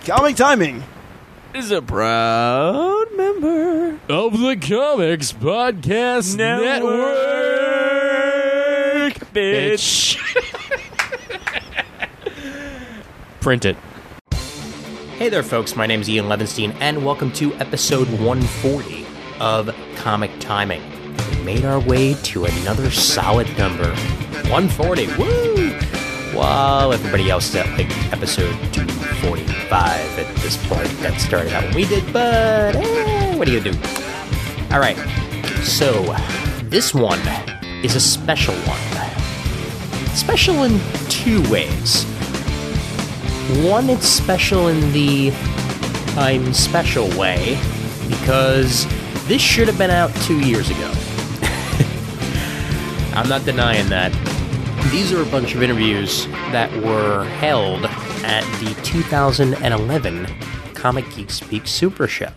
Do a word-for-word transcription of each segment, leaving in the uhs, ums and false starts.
Comic Timing is a proud member of the Comics Podcast Network, Network bitch. Print it. Hey there, folks. My name is Ian Levinstein, and welcome to episode one forty of Comic Timing. We made our way to another solid number, one forty. Woo! While everybody else is at like episode two forty-five at this point. That started out when we did, but eh, what are you gonna do? All right. So this one is a special one. Special in two ways. One, it's special in the I'm special way, because this should have been out two years ago. I'm not denying that. These are a bunch of interviews that were held at the two thousand eleven Comic Geek Speak Super Show,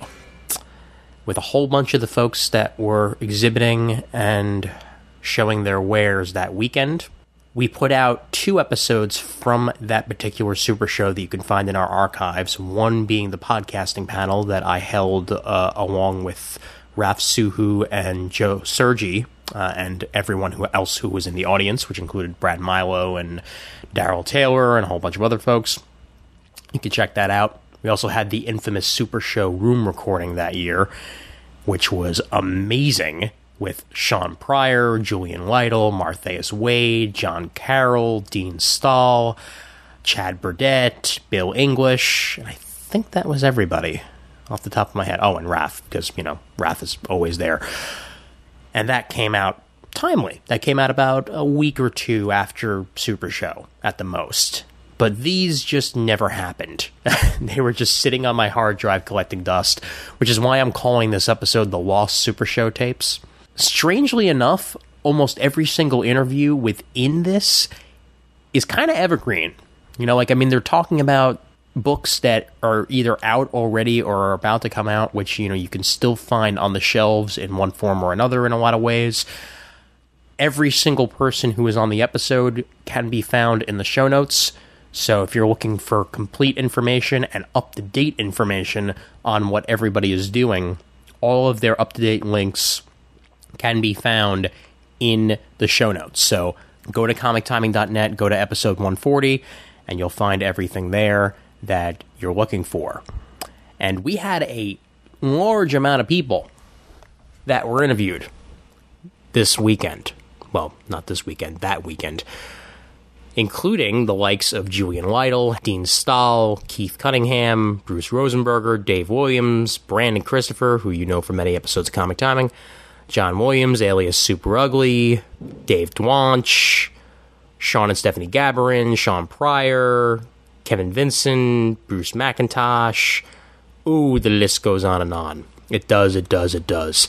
with a whole bunch of the folks that were exhibiting and showing their wares that weekend. We put out two episodes from that particular Super Show that you can find in our archives, one being the podcasting panel that I held uh, along with Raf Suhu and Joe Sergi, uh, and everyone who else who was in the audience, which included Brad Milo and Daryl Taylor and a whole bunch of other folks. You can check that out. We also had the infamous Super Show room recording that year, which was amazing, with Sean Pryor, Julian Lytle, Martheus Wade, John Carroll, Dean Stahl, Chad Burdett, Bill English, and I think that was everybody off the top of my head. Oh, and Raph, because, you know, Raph is always there. And that came out timely. That came out about a week or two after Super Show, at the most. But these just never happened. They were just sitting on my hard drive collecting dust, which is why I'm calling this episode the Lost Super Show Tapes. Strangely enough, almost every single interview within this is kind of evergreen. You know, like, I mean, they're talking about books that are either out already or are about to come out, which, you know, you can still find on the shelves in one form or another in a lot of ways. Every single person who is on the episode can be found in the show notes. So if you're looking for complete information and up-to-date information on what everybody is doing, all of their up-to-date links can be found in the show notes. So go to comic timing dot net, go to episode one forty, and you'll find everything there that you're looking for. And we had a large amount of people that were interviewed this weekend. Well, not this weekend, that weekend. Including the likes of Julian Lytle, Dean Stahl, Keith Cunningham, Bruce Rosenberger, Dave Williams, Brandon Christopher, who you know from many episodes of Comic Timing, John Williams, alias Super Ugly, Dave Dwanch, Sean and Stephanie Gabarin, Sean Pryor, Kevin Vincent, Bruce McIntosh. Ooh, the list goes on and on. It does, it does, it does.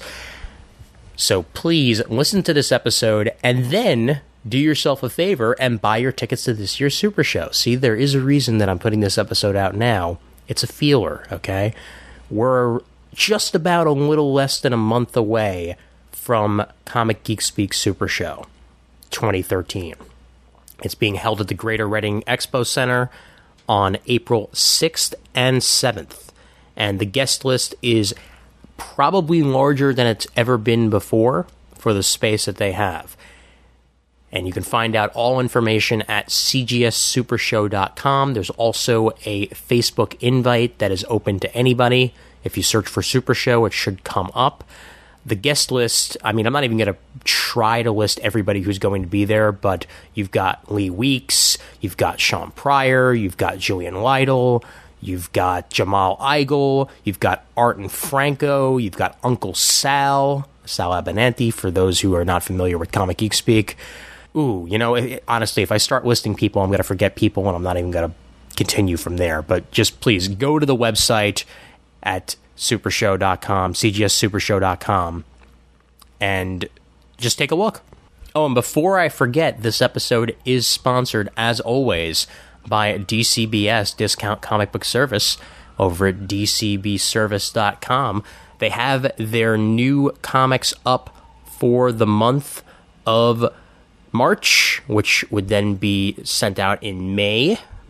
So please listen to this episode and then do yourself a favor and buy your tickets to this year's Super Show. See, there is a reason that I'm putting this episode out now. It's a feeler, okay? We're just about a little less than a month away from Comic Geek Speak Super Show twenty thirteen. It's being held at the Greater Reading Expo Center on April sixth and seventh. And the guest list is probably larger than it's ever been before for the space that they have. And you can find out all information at c g s super show dot com. There's also a Facebook invite that is open to anybody. If you search for Super Show, it should come up. The guest list, I mean, I'm not even going to try to list everybody who's going to be there, but you've got Lee Weeks, you've got Sean Pryor, you've got Julian Lytle, you've got Jamal Eigel, you've got Arton Franco, you've got Uncle Sal, Sal Abinanti, for those who are not familiar with Comic Geek Speak. Ooh, you know, it, honestly, if I start listing people, I'm going to forget people, and I'm not even going to continue from there. But just please go to the website at super show dot com, c g s super show dot com, and just take a look. Oh, and before I forget, this episode is sponsored, as always, by D C B S, Discount Comic Book Service, over at d c b service dot com. They have their new comics up for the month of March, which would then be sent out in May,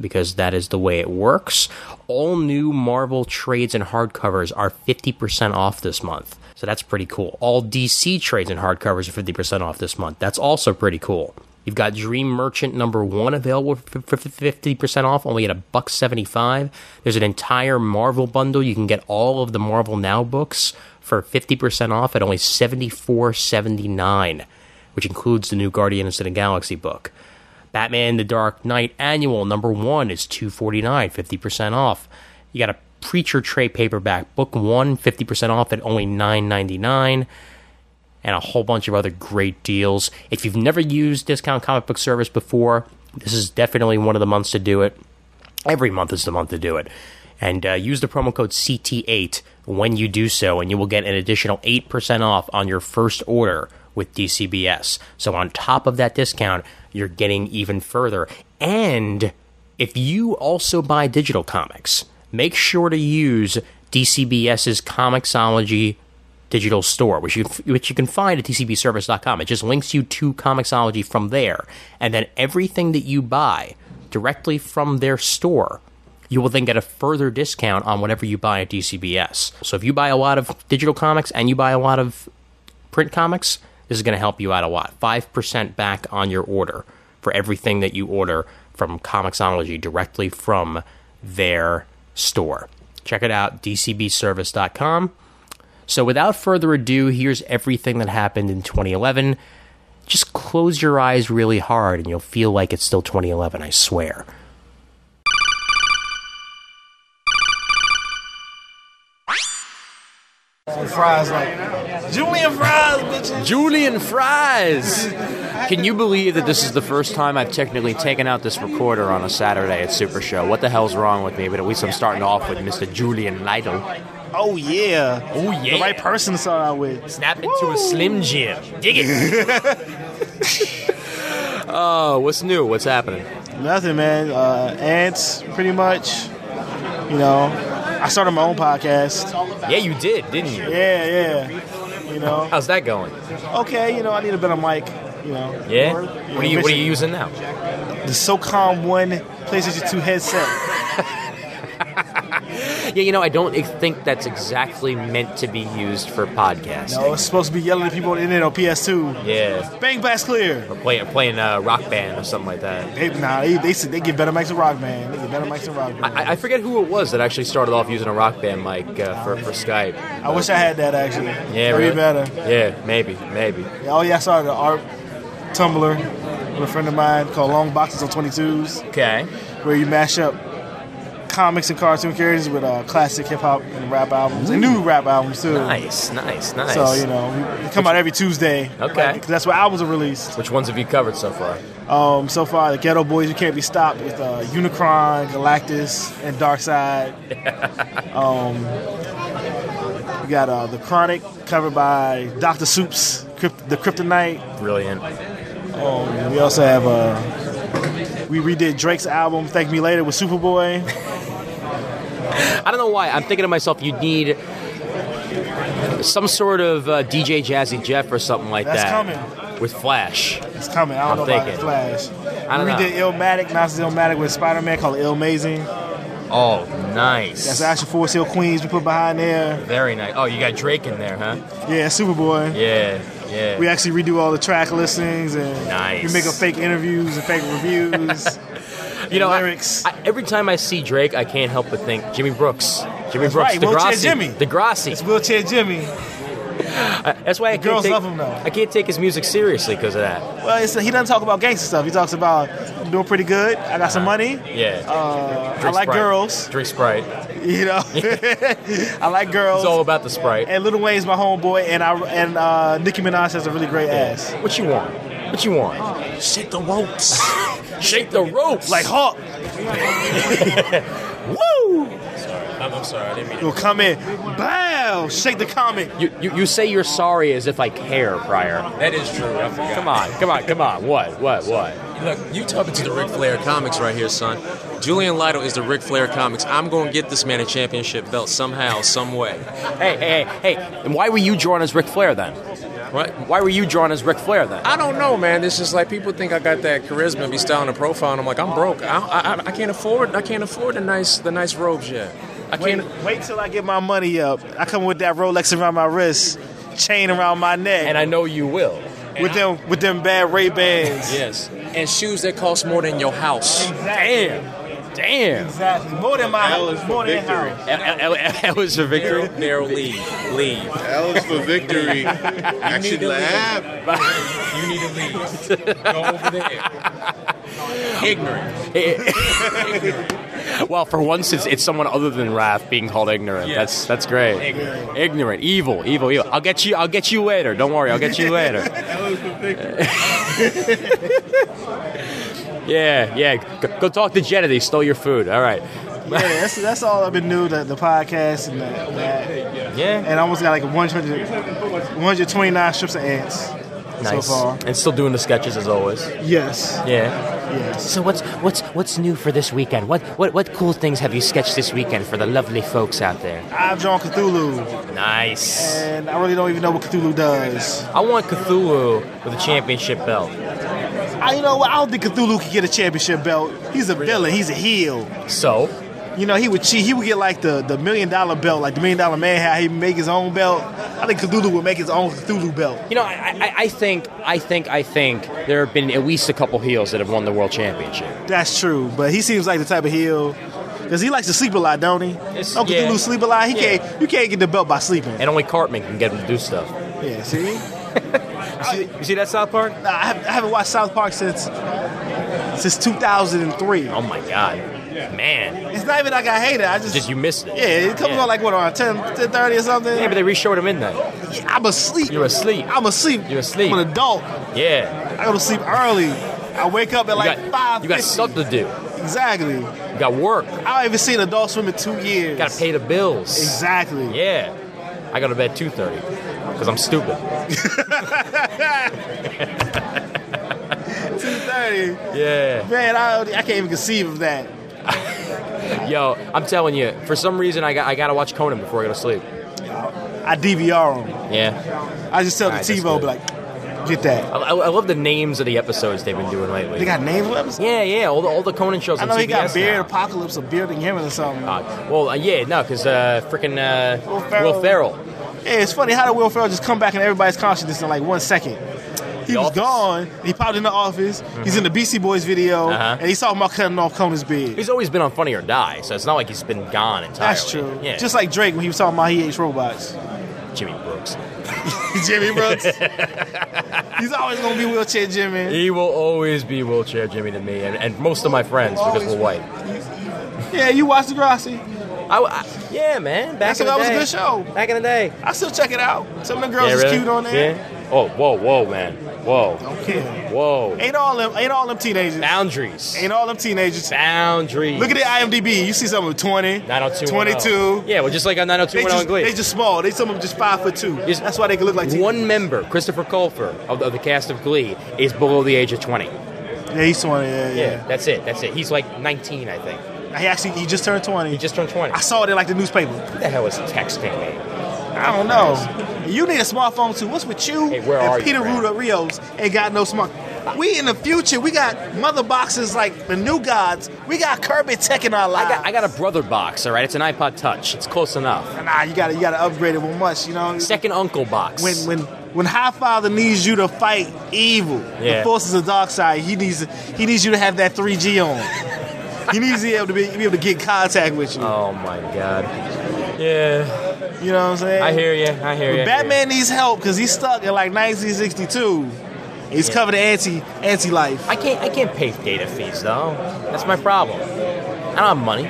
because that is the way it works. All new Marvel trades and hardcovers are fifty percent off this month. So that's pretty cool. All D C trades and hardcovers are fifty percent off this month. That's also pretty cool. You've got Dream Merchant number one available for fifty percent off, only at a buck seventy-five. There's an entire Marvel bundle. You can get all of the Marvel Now books for fifty percent off at only seventy-four seventy-nine, which includes the new Guardians of the Galaxy book. Batman The Dark Knight Annual number one is two forty-nine, fifty percent off. You got a Preacher trade paperback book one, fifty percent off at only nine ninety-nine. And a whole bunch of other great deals. If you've never used Discount Comic Book Service before, this is definitely one of the months to do it. Every month is the month to do it. And uh, use the promo code C T eight when you do so, and you will get an additional eight percent off on your first order with D C B S. So on top of that discount, you're getting even further. And if you also buy digital comics, make sure to use DCBS's Comixology digital store, which you which you can find at D C B service dot com. It just links you to Comixology from there. And then everything that you buy directly from their store, you will then get a further discount on whatever you buy at D C B S. So if you buy a lot of digital comics and you buy a lot of print comics, this is going to help you out a lot. five percent back on your order for everything that you order from Comixology directly from their store. Check it out, D C B service dot com. So without further ado, here's everything that happened in twenty eleven. Just close your eyes really hard and you'll feel like it's still twenty eleven, I swear. Fries like Julian Fries, bitches. Julian Fries! Can you believe that this is the first time I've technically taken out this recorder on a Saturday at Super Show? What the hell's wrong with me? But at least I'm starting off with Mister Julian Lytle. Oh, yeah. Oh, yeah. The right person to start out with. Snap into a Slim Jim. Dig it. Oh, what's new? What's happening? Nothing, man. Uh, ants, pretty much. You know, I started my own podcast. Yeah, you did, didn't you? Yeah, yeah. You know. How's that going? Okay, you know, I need a better mic. You know. Yeah? Or, you what know, are you What are you using now? The SOCOM one PlayStation two headset. Yeah, you know, I don't think that's exactly meant to be used for podcasting. No, it's supposed to be yelling at people on the internet on P S two. Yeah. Bang, bass clear. Or playing playing uh, Rock Band or something like that. They, nah, they, they they get better mics than Rock Band. They get better mics than Rock Band. I, I forget who it was that actually started off using a Rock Band mic uh, for, for Skype. I wish I had that, actually. Yeah, That'd really? be better. Yeah, maybe, maybe. Oh, yeah, I started an art Tumblr with a friend of mine called Long Boxes on twenty-twos, Okay. where you mash up comics and cartoon characters with uh, classic hip-hop and rap albums, and new rap albums, too. Nice, nice, nice. So, you know, we, we come out every Tuesday. Okay. Because that's where albums are released. Which ones have you covered so far? Um, so far, the Ghetto Boys, You Can't Be Stopped with uh, Unicron, Galactus, and Darkseid. um, we got uh, The Chronic, covered by Doctor Soups, Crypt- The Kryptonite. Brilliant. Um, we also have, uh, we redid Drake's album, Thank Me Later, with Superboy. I don't know why. I'm thinking to myself, you'd need some sort of uh, D J Jazzy Jeff or something like That's that. coming. With Flash. It's coming. I don't I'm know thinking. about Flash. I don't we know. did Illmatic, now it's Illmatic with Spider-Man called Illmazing. Oh, nice. That's actually Forest Hill Queens we put behind there. Very nice. Oh, you got Drake in there, huh? Yeah, Superboy. Yeah, yeah. We actually redo all the track listings and Nice. we make up fake interviews and fake reviews. you know, I, lyrics. I, every time I see Drake, I can't help but think Jimmy Brooks. Jimmy That's Brooks, right, Wheelchair Degrassi. Jimmy. Degrassi. It's Wheelchair Jimmy. Uh, that's why I can't girls take, love him, though. I can't take his music seriously because of that. Well, it's, he doesn't talk about gangster stuff. He talks about I'm doing pretty good. I got some money. Yeah. Uh, I Drink like Sprite. girls. Drink Sprite. You know, I like girls. It's all about the Sprite. And Lil Wayne's my homeboy, and I and uh, Nicki Minaj has a really great ass. What you want? What you want? Shake the ropes, Shake the ropes. like Hawk. Woo! I'm, I'm sorry, I didn't mean You'll come in, bow, shake the comic. You, you you say you're sorry as if I care, Pryor. That is true. I forgot. Come on, come on, come on. What, what, what? Look, you talking to the Ric Flair comics right here, son. Julian Lytle is the Ric Flair comics. I'm going to get this man a championship belt somehow, some way. Hey, hey, hey, hey. And why were you drawn as Ric Flair then? What? Why were you drawn as Ric Flair then? I don't know, man. It's just like people think I got that charisma, be styling a profile, and I'm like, I'm broke. I, I, I can't afford. I can't afford the nice, the nice robes yet. I Wait, can't. wait till I get my money up. I come with that Rolex around my wrist, chain around my neck, And I know you will. with them with them bad Ray Bans. Yes, and shoes that cost more than your house. Damn. Damn. Exactly. More than my L is for more than victory. house. L, L, L, L is for victory. Daryl, leave, leave. L is for victory. Action to Lab. You need to leave. Go over there. Ignorant. Well, for once, it's, it's someone other than Raph being called ignorant. Yes. That's that's great. Ignorant. Ignorant, evil, evil, evil. I'll get you. I'll get you later. Don't worry. I'll get you later. L is for victory. Yeah, yeah. Go, go talk to Jenna. They stole your food. All right. Yeah, that's that's all I've been new, the, the podcast and that, that. Yeah. And I almost got like one hundred, one hundred twenty-nine strips of ants Nice. so far. And still doing the sketches as always. Yes. Yeah. Yes. So what's what's what's new for this weekend? What what what cool things have you sketched this weekend for the lovely folks out there? I've drawn Cthulhu, Nice. and I really don't even know what Cthulhu does. I want Cthulhu with a championship belt. I, you know what? I don't think Cthulhu could get a championship belt. He's a villain. He's a heel. So, You know, he would cheat. He would get like the, the million dollar belt, like the million dollar man, how he make his own belt. I think Cthulhu would make his own Cthulhu belt. you know, I, I, I think I think I think there have been at least a couple heels that have won the world championship. That's true, but he seems like the type of heel because he likes to sleep a lot, don't he? It's- Don't Cthulhu yeah. sleep a lot? He Yeah. can't. You can't get the belt by sleeping. And only Cartman can get him to do stuff. Yeah, see. You see, you see that South Park? Nah, I, haven't, I haven't watched South Park since since two thousand three. Oh my God, man! It's not even like I hate it. I just, Just you missed it. yeah, it comes Yeah. on like what on ten, ten thirty or something. Yeah, but they re-showed him in that. Yeah, I'm asleep. You're asleep. I'm asleep. You're asleep. I'm an adult. Yeah. I go to sleep early. I wake up at You like got, five. you got stuff to do. Exactly. You got work. I haven't even seen Adult Swim in two years. You got to pay the bills. Exactly. Yeah. I go to bed two thirty because I'm stupid. two thirty. Yeah. Man, I, I can't even conceive of that. Yo, I'm telling you, for some reason I got I got to watch Conan before I go to sleep. I D V R them. Yeah. I just tell Alright, the that's TiVo, good. be like, get that. I, I I love the names of the episodes they've been doing lately. They got names for episodes? Yeah, yeah, all the all the Conan shows I on know he C B S got Beard now. Apocalypse or Bearding Him or something. Uh, well, uh, yeah, no, because uh, freaking uh, Will Ferrell. Will Ferrell. Yeah, it's funny how did Will Ferrell just come back in everybody's consciousness in like one second. He The was Office. gone. He popped in the office. He's in the Beastie Boys video, Uh-huh. and he's talking about cutting off Conan's beard. He's always been on Funny or Die, so it's not like he's been gone entirely. That's true. Yeah. Just like Drake when he was talking about he hates robots. Jimmy Brooks. Jimmy Brooks. He's always gonna be wheelchair Jimmy. He will always be wheelchair Jimmy to me, and, and most of my friends because we're white. Yeah, you watched Degrassi. I, I, yeah, man. Back That's in the that was day. a good show. Back in the day. I still check it out. Some of the girls Yeah, is really? cute on there. Yeah. Oh, whoa, whoa, man. Whoa, Okay. whoa. Ain't all them ain't all them teenagers. Boundaries. Ain't all them teenagers. Boundaries. Look at the IMDb. You see some of them twenty, nine oh two one oh. twenty-two. Yeah, well, just like on nine oh two They one oh in just, Glee. they just small. They some of them just five foot two. Just- That's why they can look like teenagers. One member, Christopher Colfer, of the, of the cast of Glee, is below the age of twenty. Yeah, he's twenty. Yeah, yeah. Yeah, that's it. That's it. He's like nineteen, I think. He actually he just turned twenty. He just turned twenty. I saw it in like the newspaper. What the hell is texting me? I don't know. You need a smartphone too. What's with you Hey, where and are you, Peter Brad? Ruda Rios ain't got no smart. We in the future, we got mother boxes like the new gods. We got Kirby Tech in our I lives. got, I got a brother box, all right? It's an iPod Touch. It's close enough. Nah, you gotta you gotta upgrade it one much, you know. Second uncle box. When when when High Father needs you to fight evil, Yeah. the forces of dark side, he needs he needs you to have that three G on. He needs to be able to be, be able to get in contact with you. Oh, my God. Yeah. You know what I'm saying? I hear you. I hear you. Batman needs help because he's stuck in like nineteen sixty-two. He's Yeah. covered in anti anti life. I can't I can't pay data fees, though. That's my problem. I don't have money.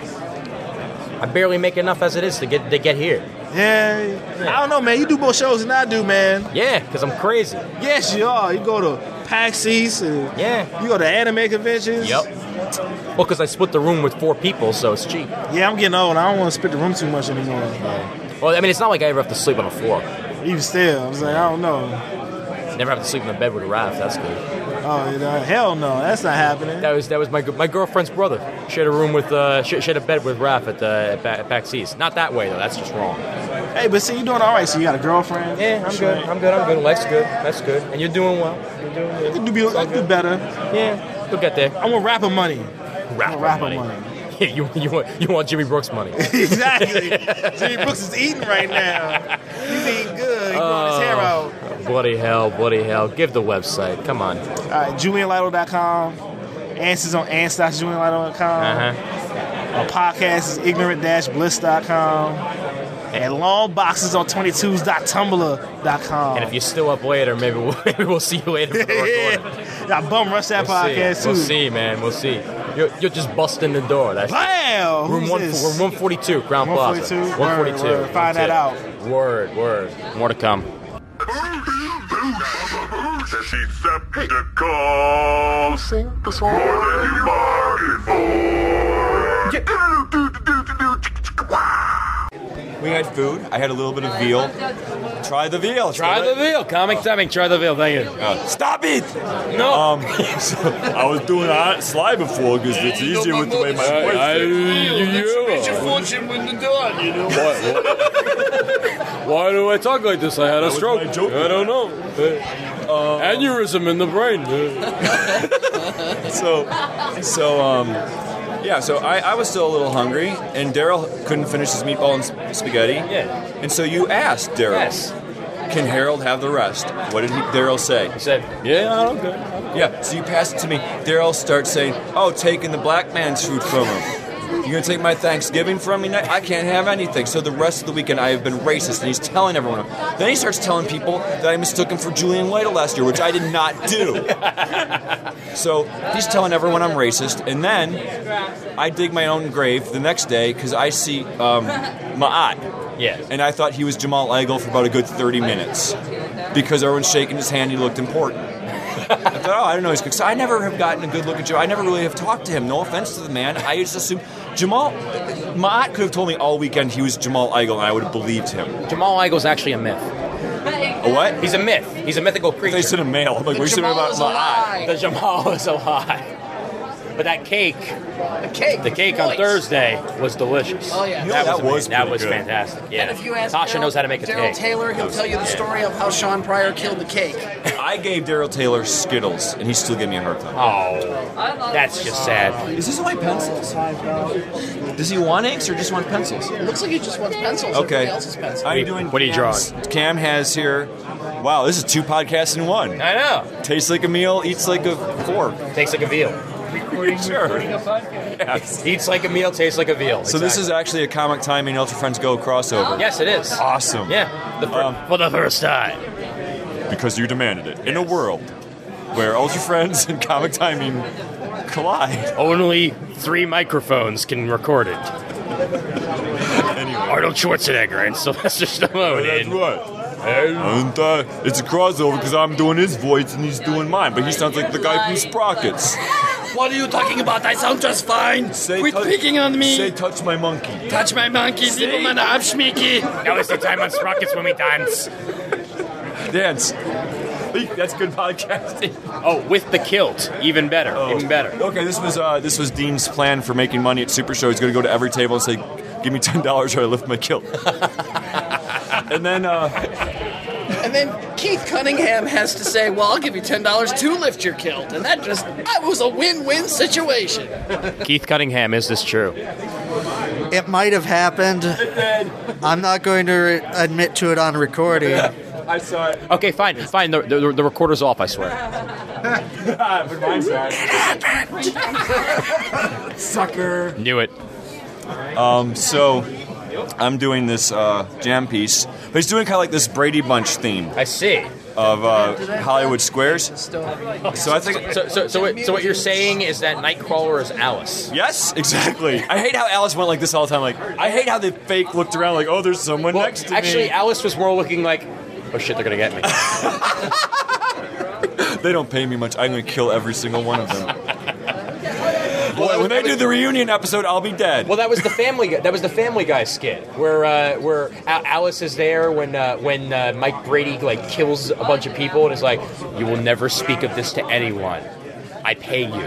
I barely make enough as it is to get to get here. Yeah, I don't know, man. You do more shows than I do, man. Yeah, because I'm crazy. Yes, you are. You go to PAX East and Yeah. you go to anime conventions. Yep. Well, because I split the room with four people, so it's cheap. Yeah, I'm getting old. I don't want to split the room too much anymore. Well, I mean, it's not like I ever have to sleep on the floor. Even still, I was like, I don't know. Never have to sleep in the bed with a raft. That's good. Oh, you know, hell no, that's not happening. That was that was my my girlfriend's brother. Shared a room with uh, shared a bed with Raph at the at back, back seas. Not that way though. That's just wrong. Hey, but see, you're doing all right. So you got a girlfriend? Yeah, I'm good. I'm good. I'm good. Life's good. That's good. And you're doing well. You're doing good. I can do, I can do better. Yeah, we'll get there. I want rapper money. Rapper, rapper money. money. Yeah, you you want you want Jimmy Brooks money. Exactly. Jimmy Brooks is eating right now. He's eating good. He's growing his hair out. Bloody hell, bloody hell. Give the website. Come on. All right, Julian Lytle dot com. Answers on ants dot julian lytle dot com. Uh-huh. Our podcast is ignorant dash bliss dot com. And long boxes on twenty-twos dot tumblr dot com. And if you're still up later, maybe we'll, maybe we'll see you later for the recording. I bum rush that We'll podcast see. too. We'll see, man. We'll see. You're, you're just busting the door. That's Bam! room Who's one. this? Room one forty-two, Crown one Plaza. forty-two? one forty-two. Word, word. Find that out. Word, word. More to come. Decepticons. Sing the song. More than you bargained for. We had food. I had a little bit of veal. Try the veal. Try the veal. Comic timing. Try the veal. Thank you. Uh, stop it! No. Um, so I was doing a slide before because it's easier with the way my voice Why, why do I talk like this? I had a was stroke. my joke. I don't know. Uh, aneurysm in the brain. So, so um, yeah. So I, I was still a little hungry, and Daryl couldn't finish his meatball and sp- spaghetti. Yeah. And so you asked Daryl, Yes. "Can Harold have the rest?" What did he, Daryl say? He said, "Yeah, I'm good." Yeah. So you pass it to me. Daryl starts saying, "Oh, taking the black man's food from him. You're gonna take my Thanksgiving from me? I can't have anything." So the rest of the weekend I have been racist, and he's telling everyone. Then he starts telling people that I mistook him for Julian Lytle last year, which I did not do. So he's telling everyone I'm racist, and then I dig my own grave the next day because I see um, Ma'at. Yeah. And I thought he was Jamal Igle for about a good thirty minutes because everyone's shaking his hand. He looked important. I thought, oh, I don't know he's good. So I never have gotten a good look at Joe. I never really have talked to him. No offense to the man. I just assumed Jamal. Ma'at could have told me all weekend he was Jamal Igle, and I would have believed him. Jamal Igle's actually a myth. A what? He's a myth. He's a mythical creature. They said a male. I'm like, what are you saying about Ma'at? The Jamal is a lie. But that cake, The cake. the cake on Moist. Thursday was delicious. Oh, yeah. Yeah, that was that pretty was good. fantastic. Yeah. And if you ask Tasha Daryl- knows how to make a Daryl cake. Taylor, he'll tell you the story of how Sean Pryor killed the cake. I gave Daryl Taylor Skittles, and he still gave me a hard time. Oh, that's just sad. Is this only pencils? Does he want inks or just want pencils? It looks like he just wants pencils. Okay. Everybody else's pencils. How are you doing? What are you Cam's- Cam has here. Wow, this is two podcasts in one. I know. Tastes like a meal, eats like a fork. Tastes like a veal. Sure. Yes. Eats like a meal, tastes like a veal. So this is actually a Comic Timing Ultra Friends Go crossover. Yes, it is. Awesome. Yeah. The fir- Um, for the first time. Because you demanded it. In a world where Ultra Friends and Comic Timing collide. Only three microphones can record it. Anyway. Arnold Schwarzenegger and Sylvester Stallone. That's and- right. And uh, it's a crossover because I'm doing his voice and he's doing mine, but he sounds like the guy from Sprockets. What are you talking about? I sound just fine. Say Quit touch- picking on me. Say touch my monkey. Touch my monkey, Say- people meine Abschmicky. Now is the time on Sprockets when we dance. Dance. Hey, that's good podcasting. Oh, with the kilt. Even better. Even better. Okay, this was uh, this was Dean's plan for making money at Super Show. He's going to go to every table and say, "Give me ten dollars or I lift my kilt." And then uh, And then Keith Cunningham has to say, well, I'll give you ten dollars to lift your kilt. And that just, that was a win-win situation. Keith Cunningham, is this true? It might have happened. I'm not going to re- admit to it on recording. I saw it. Okay, fine, fine. The, the, the recorder's off, I swear. But mine's not. Sucker. Knew it. Um, so I'm doing this uh, jam piece, but he's doing kind of like this Brady Bunch theme I see. of uh, Hollywood Squares. So I think. So, so, so, what, so what you're saying is that Nightcrawler is Alice. Yes, exactly. I hate how Alice went like this all the time. Like, I hate how the fake looked around like, oh, there's someone Well, next to actually, me. Alice was more looking like, oh shit, they're gonna get me. They don't pay me much. I'm going to kill every single one of them. Boy, when they do the reunion episode, I'll be dead. Well, that was the Family Guy. That was the Family Guy skit where uh, where Al- Alice is there when uh, when uh, Mike Brady like kills a bunch of people and is like, "You will never speak of this to anyone. I pay you."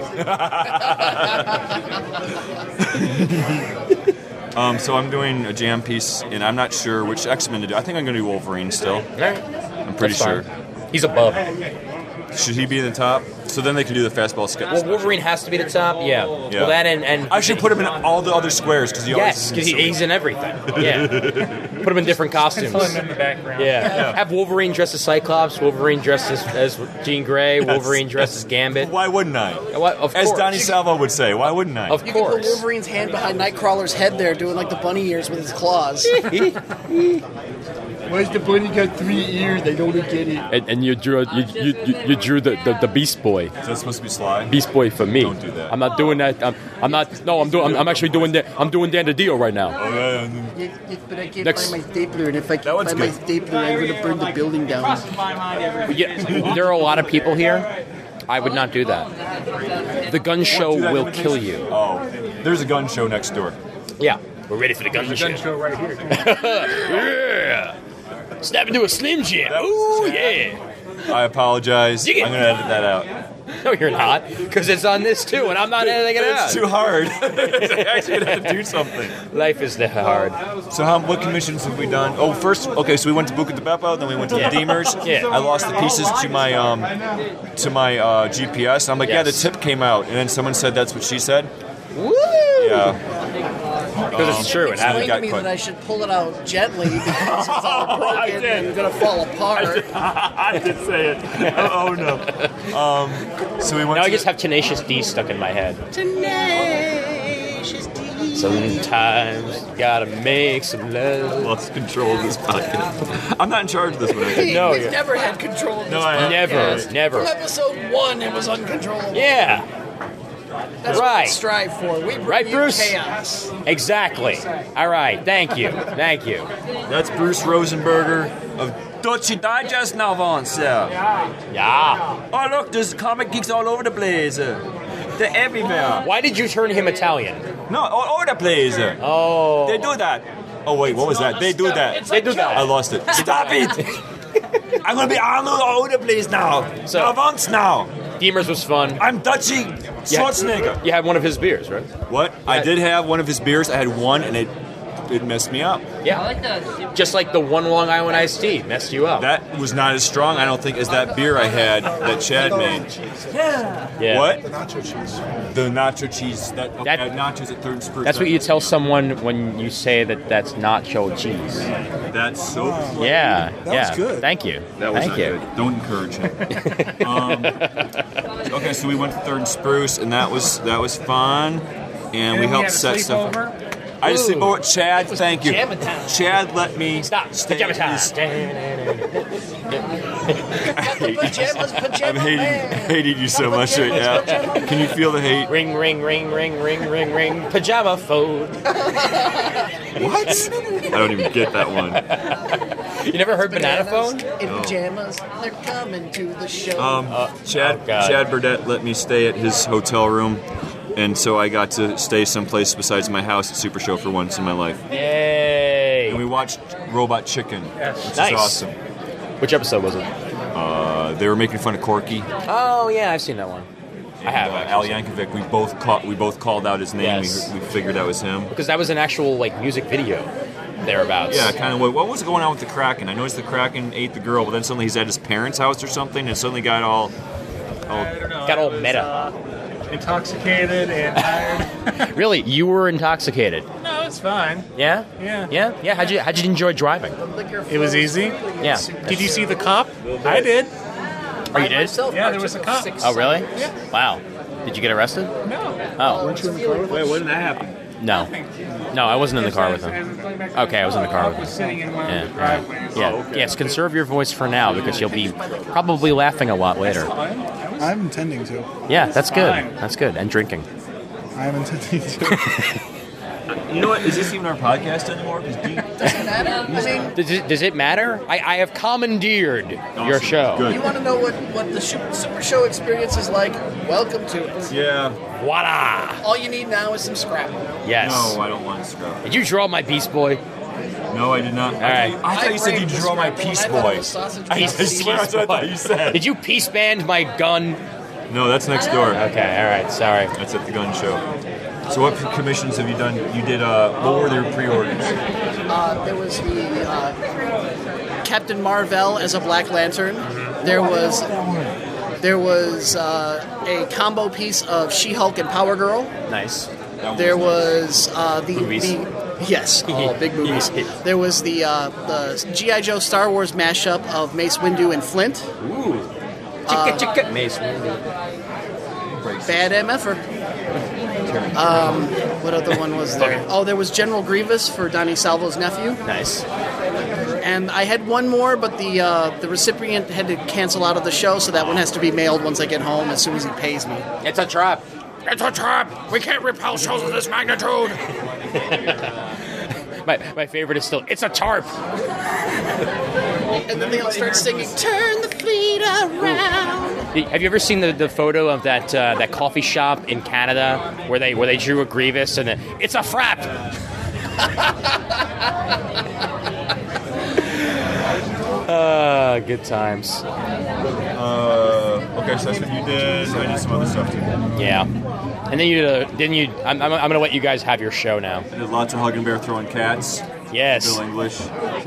um, so I'm doing a jam piece, and I'm not sure which X-Men to do. I think I'm going to do Wolverine still. Right. I'm pretty That's sure. fine. He's above. Should he be in the top? So then they can do the fastball sketch. Well, Wolverine has to be the top. Yeah. Yeah. Well, that and, and I should put him in all the other squares because he yes, always. because he, he's in everything. Yeah. Put him in different costumes. Put him in the background. Yeah. Yeah. Have Wolverine dressed as Cyclops. Wolverine dressed as, as Jean Grey. Yes. Wolverine dressed as Gambit. Why wouldn't I? What, of As course. Donnie Salvo would say, why wouldn't I? Of You can put course. Wolverine's hand behind Nightcrawler's head there, doing like the bunny ears with his claws. Why's the bunny got three ears? I don't get it. And, and you drew you, you, you, you drew the, the, the Beast Boy. Is that supposed to be Sly? Beast Boy for me. Don't do that. I'm not doing that. I'm, I'm not. No, I'm doing. I'm, I'm actually doing that. I'm doing Dan DiDio right now. Oh, yeah. Yes, yes, but I can't Next. find my stapler, and if I That can't one's find my good. stapler, I'm going to burn the building down. Yeah, there are a lot of people here. I would not do that. The gun show Do that will imitation? kill you. Oh, there's a gun show next door. Yeah. We're ready for the gun show. Gun show right here. Yeah. Snap into a Slim Jim. That was Ooh, sad. yeah. I apologize. I'm Dig it. going to edit that out. No, you're not, because it's on this too, and I'm not editing it out. It's too hard. I actually going to have to do something. Life is the hard. So how, what commissions have we done? Oh, first, okay, so we went to Buca de Beppo, then we went to Yeah. the Deemers. Yeah. I lost the pieces to my um, to my uh, G P S. I'm like, yeah, the Yes. tip came out. And then someone said that's what she said. Woo! Yeah. Because it's true. It Explain happened. to me cut. that I should pull it out gently because it's all broken and going to fall apart. I did say it. Oh, oh, no. Um, so we went Now to I just have Tenacious D stuck in my head. Tenacious D. Sometimes gotta make some love. lost control of this podcast. I'm not in charge of this one. I think. No, We've you're- never had control of this No, I haven't. Never, podcast. never. From episode one, it was uncontrollable. Yeah, That's what we right. strive for. We bring Right, you Bruce? chaos. exactly. All right, thank you, thank you. That's Bruce Rosenberger of Dutchy Digest now, Vance. Yeah. Yeah. Oh, look, there's comic geeks all over the place. uh. They're everywhere. Why did you turn him Italian? No, all over the place. uh. Oh, They do that. Oh, wait, what was that? They do that. they do that. I lost it. Stop it! I'm gonna be Arnold all over the place now. So- now, Vance now. Deemers was fun. I'm Dutchy Schwarzenegger. You had one of his beers, right? What? I did have one of his beers. I had one, and it it messed me up. Yeah. Just like the one Long Island iced tea messed you up. That was not as strong, I don't think, as that beer I had that Chad made. yeah. What? The nacho cheese. The nacho cheese. That, okay, That- I had nachos at Third and Spruce. That's what you tell someone when you say that that's nacho cheese. That's so. Yeah. That yeah. was good. Thank you. That was Thank not you. good. Don't encourage him. um, okay, so we went to Third and Spruce, and that was that was fun, and we helped set stuff. I just sleep over with Chad. Thank you. Pajama time. Chad let me Stop. stay Pajama at time. his- Got the pajamas, pajama I'm hating, man. hating you so much right now. Can you feel the hate? Ring, ring, ring, ring, ring, ring, ring. Pajama phone. What? I don't even get that one. You never heard banana phone? In pajamas, they're coming to the show. Um, Chad oh, God. Chad Burdett let me stay at his hotel room, and so I got to stay someplace besides my house at Super Show for once in my life. Yay. And we watched Robot Chicken, which Nice. is awesome. Which episode was it? Uh, they were making fun of Corky. Oh, yeah, I've seen that one. I have, Uh, actually. Al Yankovic. We both caught. We both called out his name. Yes. We, we figured that was him. Because that was an actual, like, music video thereabouts. Yeah, kind of. What, what was going on with the Kraken? I noticed the Kraken ate the girl, but then suddenly he's at his parents' house or something, and suddenly got all. all Got all meta. Intoxicated and tired. Really? You were intoxicated? No, it's fine. Yeah? Yeah. Yeah? Yeah? How'd you, how'd you enjoy driving? It was easy. Yeah. Did you see the cop? I did. Oh, you did? Yeah, there was a cop. Oh, really? Wow. Did you get arrested? No. Oh. Wait, when did that happen? No. No, I wasn't in the car with him. Okay, I was in the car with him. Sitting in one Yeah, of the yeah. driveways. Yeah. Yes, conserve your voice for now because you'll be probably laughing a lot later. I'm intending to. Yeah, that's good. Fine. That's good. And drinking. I'm intending to. You know what? Is this even our podcast anymore? Because Dean... Doesn't matter. I mean, Does it, does it matter? I, I have commandeered your show. Good. you want to know what, what the Super Super Show experience is like? Welcome to it. Yeah. Voila! All you need now is some scrap. Yes. No, I don't want to scrap. Did you draw my Beast Boy? No, I did not. All right. I, I thought you said you'd draw my Peace Boy. I swear that's what I thought you said. Did you peace band my gun? No, that's next door. Okay, all right, sorry. That's at the gun show. So what commissions have you done? You did, uh, what were their pre-orders? Uh, there was the uh, Captain Marvel as a Black Lantern. There was there was uh, a combo piece of She-Hulk and Power Girl. Nice. There was uh, the, Movies. the yes, all big movies. There was the uh, the G I. Joe Star Wars mashup of Mace Windu and Flint. Ooh. Uh, Chicka, chicka. Mace Windu. Bad M F er. Um, what other one was there? Oh, there was General Grievous for Donnie Salvo's nephew. Nice. And I had one more, but the uh, the recipient had to cancel out of the show, so that one has to be mailed once I get home as soon as he pays me. It's a trap. It's a trap. We can't repel shows of this magnitude. my my favorite is still it's a tarp. And then they all start singing, "Turn the fleet around." Have you ever seen the, the photo of that uh, that coffee shop in Canada where they where they drew a Grievous and then it's a frap? uh, good times. Uh, okay, so that's what you did. I did some other stuff too. Yeah, and then you did a, didn't you? I'm, I'm, I'm gonna let you guys have your show now. I did lots of Hug and Bear throwing cats. Yes. Bill English.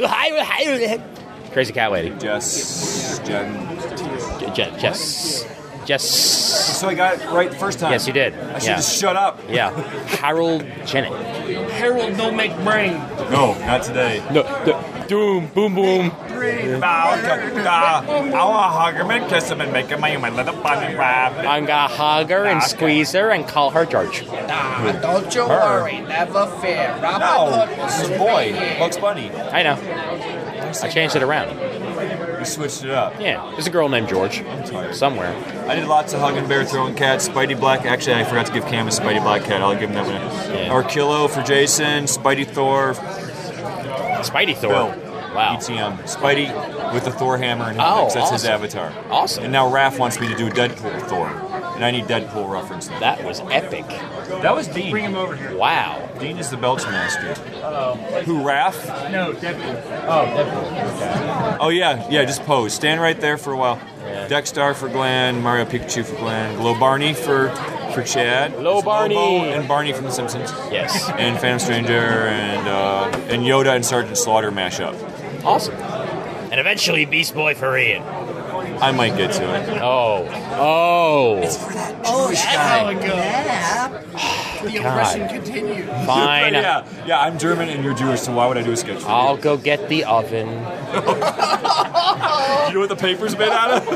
Crazy cat lady. Jess. Jen. Je- Jess. Jess. So I got it right the first time. Yes, you did. I should Yeah. just shut up. Yeah. Harold Jennett. Harold don't make brain. No, not today. No. The, doom. Boom. Boom. I want to hug him and kiss him and make him my little bunny rabbit. I'm gonna hug her and squeeze her and call her George. Ah, don't you Her. worry, never fear. Robin No, Hood will this is soon boy. be here. Bugs Bunny. I know. I changed it around. We switched it up. Yeah, there's a girl named George. I'm tired. Somewhere. I did lots of Hug and Bear throwing cats. Spidey Black. Actually, I forgot to give Cam a Spidey Black cat. I'll give him that one. Yeah. Arkillo for Jason. Spidey Thor. Spidey Thor. Bill. Wow. E T M. Spidey with the Thor hammer and Oh, helmets. That's his awesome. avatar. Awesome. And now Raph wants me to do Deadpool Thor. And I need Deadpool reference now. That was epic. That was Dean. Bring him over here. Wow. Dean is the Belch Master. Who, Raph? No, Deadpool. Oh, Deadpool. Oh, yeah. Yeah, just pose. Stand right there for a while. Yeah. Dexstar for Glenn. Mario Pikachu for Glenn. Glow Barney for, for Chad. Hello, It's Barney. Lobo and Barney from The Simpsons. Yes. And Phantom Stranger and, uh, and Yoda and Sergeant Slaughter mashup. Awesome. And eventually Beast Boy for Ian. I might get to it. Oh. Oh. Oh, that's how it goes. The oppression continues. Fine. Yeah, yeah, I'm German and you're Jewish, so why would I do a sketch for I'll go get the oven. you? You know what the paper's made out of?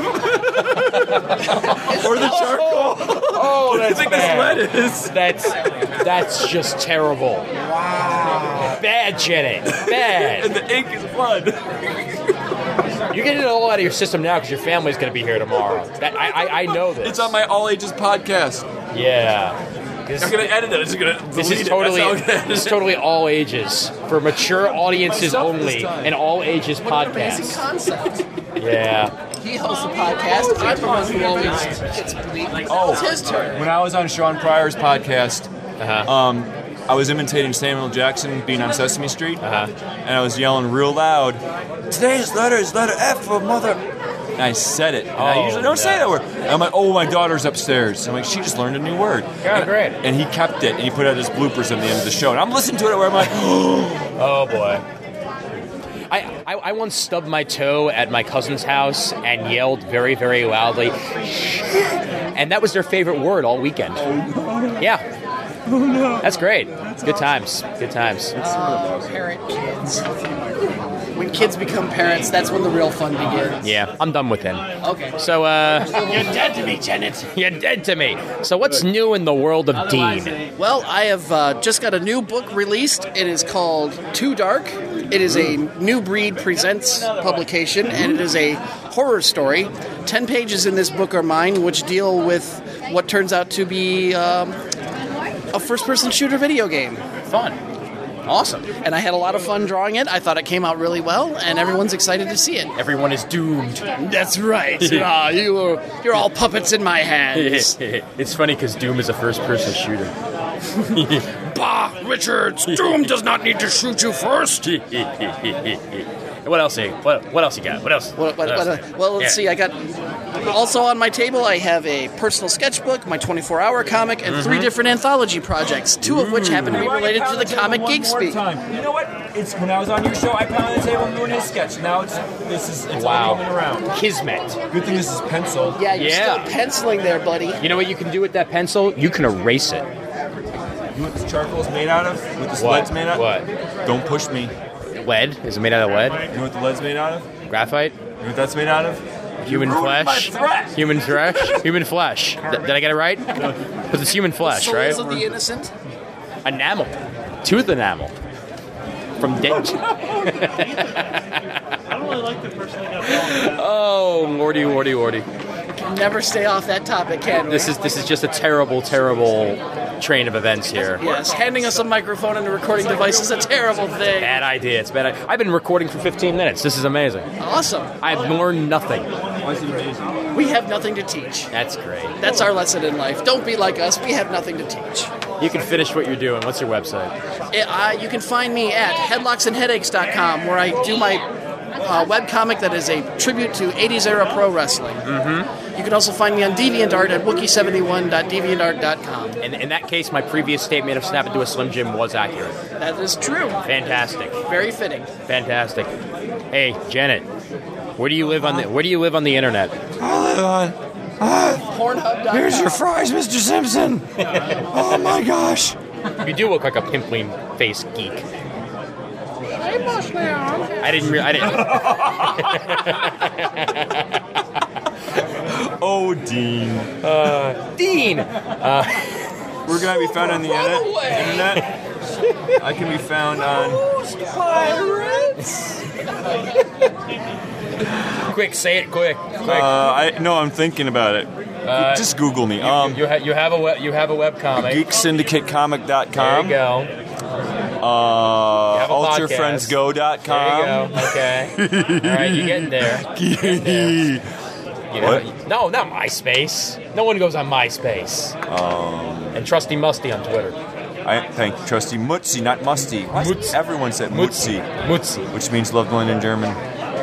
Or the charcoal? Oh, What do you that's think bad. this lead is? That's that's just terrible. Wow. Bad, Janet. Bad. And the ink is blood. You're getting it all out of your system now because your family's going to be here tomorrow. That, I, I I know this. It's on my All Ages podcast. Yeah. This, I'm gonna edit it. I'm just gonna delete this is it. totally That's how I'm gonna this is edit totally all ages for mature audiences Myself this only, time. and all ages What an amazing podcast. concept. Yeah. He hosts a podcast. I'm the one who always gets bleeped. Oh. It's his turn. When I was on Sean Pryor's podcast, Uh-huh. um, I was imitating Samuel Jackson being on Sesame Street, Uh-huh. and I was yelling real loud, "Today's letter is letter F for mother." And I said it. And I Oh, usually don't say no. that word. And I'm like, "Oh, my daughter's upstairs." I'm like, "She just learned a new word." Yeah, and, great. And he kept it, and he put out his bloopers at the end of the show. And I'm listening to it where I'm like, Oh boy. I, I, I once stubbed my toe at my cousin's house and yelled very, very loudly, and that was their favorite word all weekend. Yeah. That's great. Good times. Good times. Uh, parent kids. When kids become parents, that's when the real fun begins. Yeah, I'm done with him. Okay. So, uh... You're dead to me, Janet. You're dead to me. So what's new in the world of Dean? Well, I have uh, just got a new book released. It is called Too Dark. It is a New Breed Presents publication, and it is a horror story. Ten pages in this book are mine, which deal with what turns out to be um, a first-person shooter video game. Fun. Awesome. And I had a lot of fun drawing it. I thought it came out really well, and everyone's excited to see it. Everyone is doomed. That's right. Ah, you are, you're all puppets in my hands. It's funny because Doom is a first-person shooter. Bah, Richards, Doom does not need to shoot you first. What else? You, what, what else you got? What else? What, what, what what, else? uh, well, let's Yeah. see. I got also on my table. I have a personal sketchbook, my twenty-four hour comic, and Mm-hmm. three different anthology projects. Two of which happen to be related to the comic Geek Speak. You know what? It's when I was on your show, I pounded the table and ruined his sketch. Now it's this is it's Wow. all coming around. Kismet. Good thing this is pencil. Yeah, you're Yeah. still penciling there, buddy. You know what you can do with that pencil? You can erase it. You know what this charcoal's made out of? What this What? lead's made out of? What? Don't push me. Lead? Is it made out of lead? You know what the lead's made out of? Graphite? You know what that's made out of? Human You ruined flesh? my threat. Human flesh? Human flesh. Th- did I get it right? Because it's human flesh, Souls right? of the innocent. Enamel. Tooth enamel. From dead. I don't really like the person that got wrong. Oh, lordy, lordy, lordy. Never stay off that topic, can we? This is this is just a terrible, terrible train of events here. Yes, handing us a microphone and a recording device is a terrible thing. Bad idea. It's bad. I've been recording for fifteen minutes. This is amazing. Awesome. I've learned nothing. We have nothing to teach. That's great. That's our lesson in life. Don't be like us. We have nothing to teach. You can finish what you're doing. What's your website? It, uh, you can find me at headlocks and headaches dot com, where I do my uh, webcomic that is a tribute to eighties era pro wrestling. Mm-hmm. You can also find me on DeviantArt at wookie seventy-one dot deviantart dot com. And in that case, my previous statement of Snap Into a Slim Jim was accurate. That is true. Fantastic. Very fitting. Fantastic. Hey, Janet, where do you live on the Where do you live on the internet? I live on. Pornhub dot com. Here's your fries, Mister Simpson. Oh my gosh. You do look like a pimpling face geek. I didn't. Re- I didn't. Oh, Dean. Uh, Dean. Uh, We're gonna be found on the internet. internet. I can be found on. quick, say it quick. Quick. Uh, I no, I'm thinking about it. Uh, Just Google me. You, Um, you, ha- you have a we- you have a webcomic. geek syndicate comic dot com. There you go. Uh, have a ultra podcast. friends go dot com. There you go. Okay. All right, you're getting there. You're getting there. You know, What? no, not MySpace. No one goes on MySpace. Um, And Trusty Musty on Twitter. I thank Trusty Mutzi, not Musty. Why does Mutz. Everyone said Mutzi, Mutzi. which means loved one in German.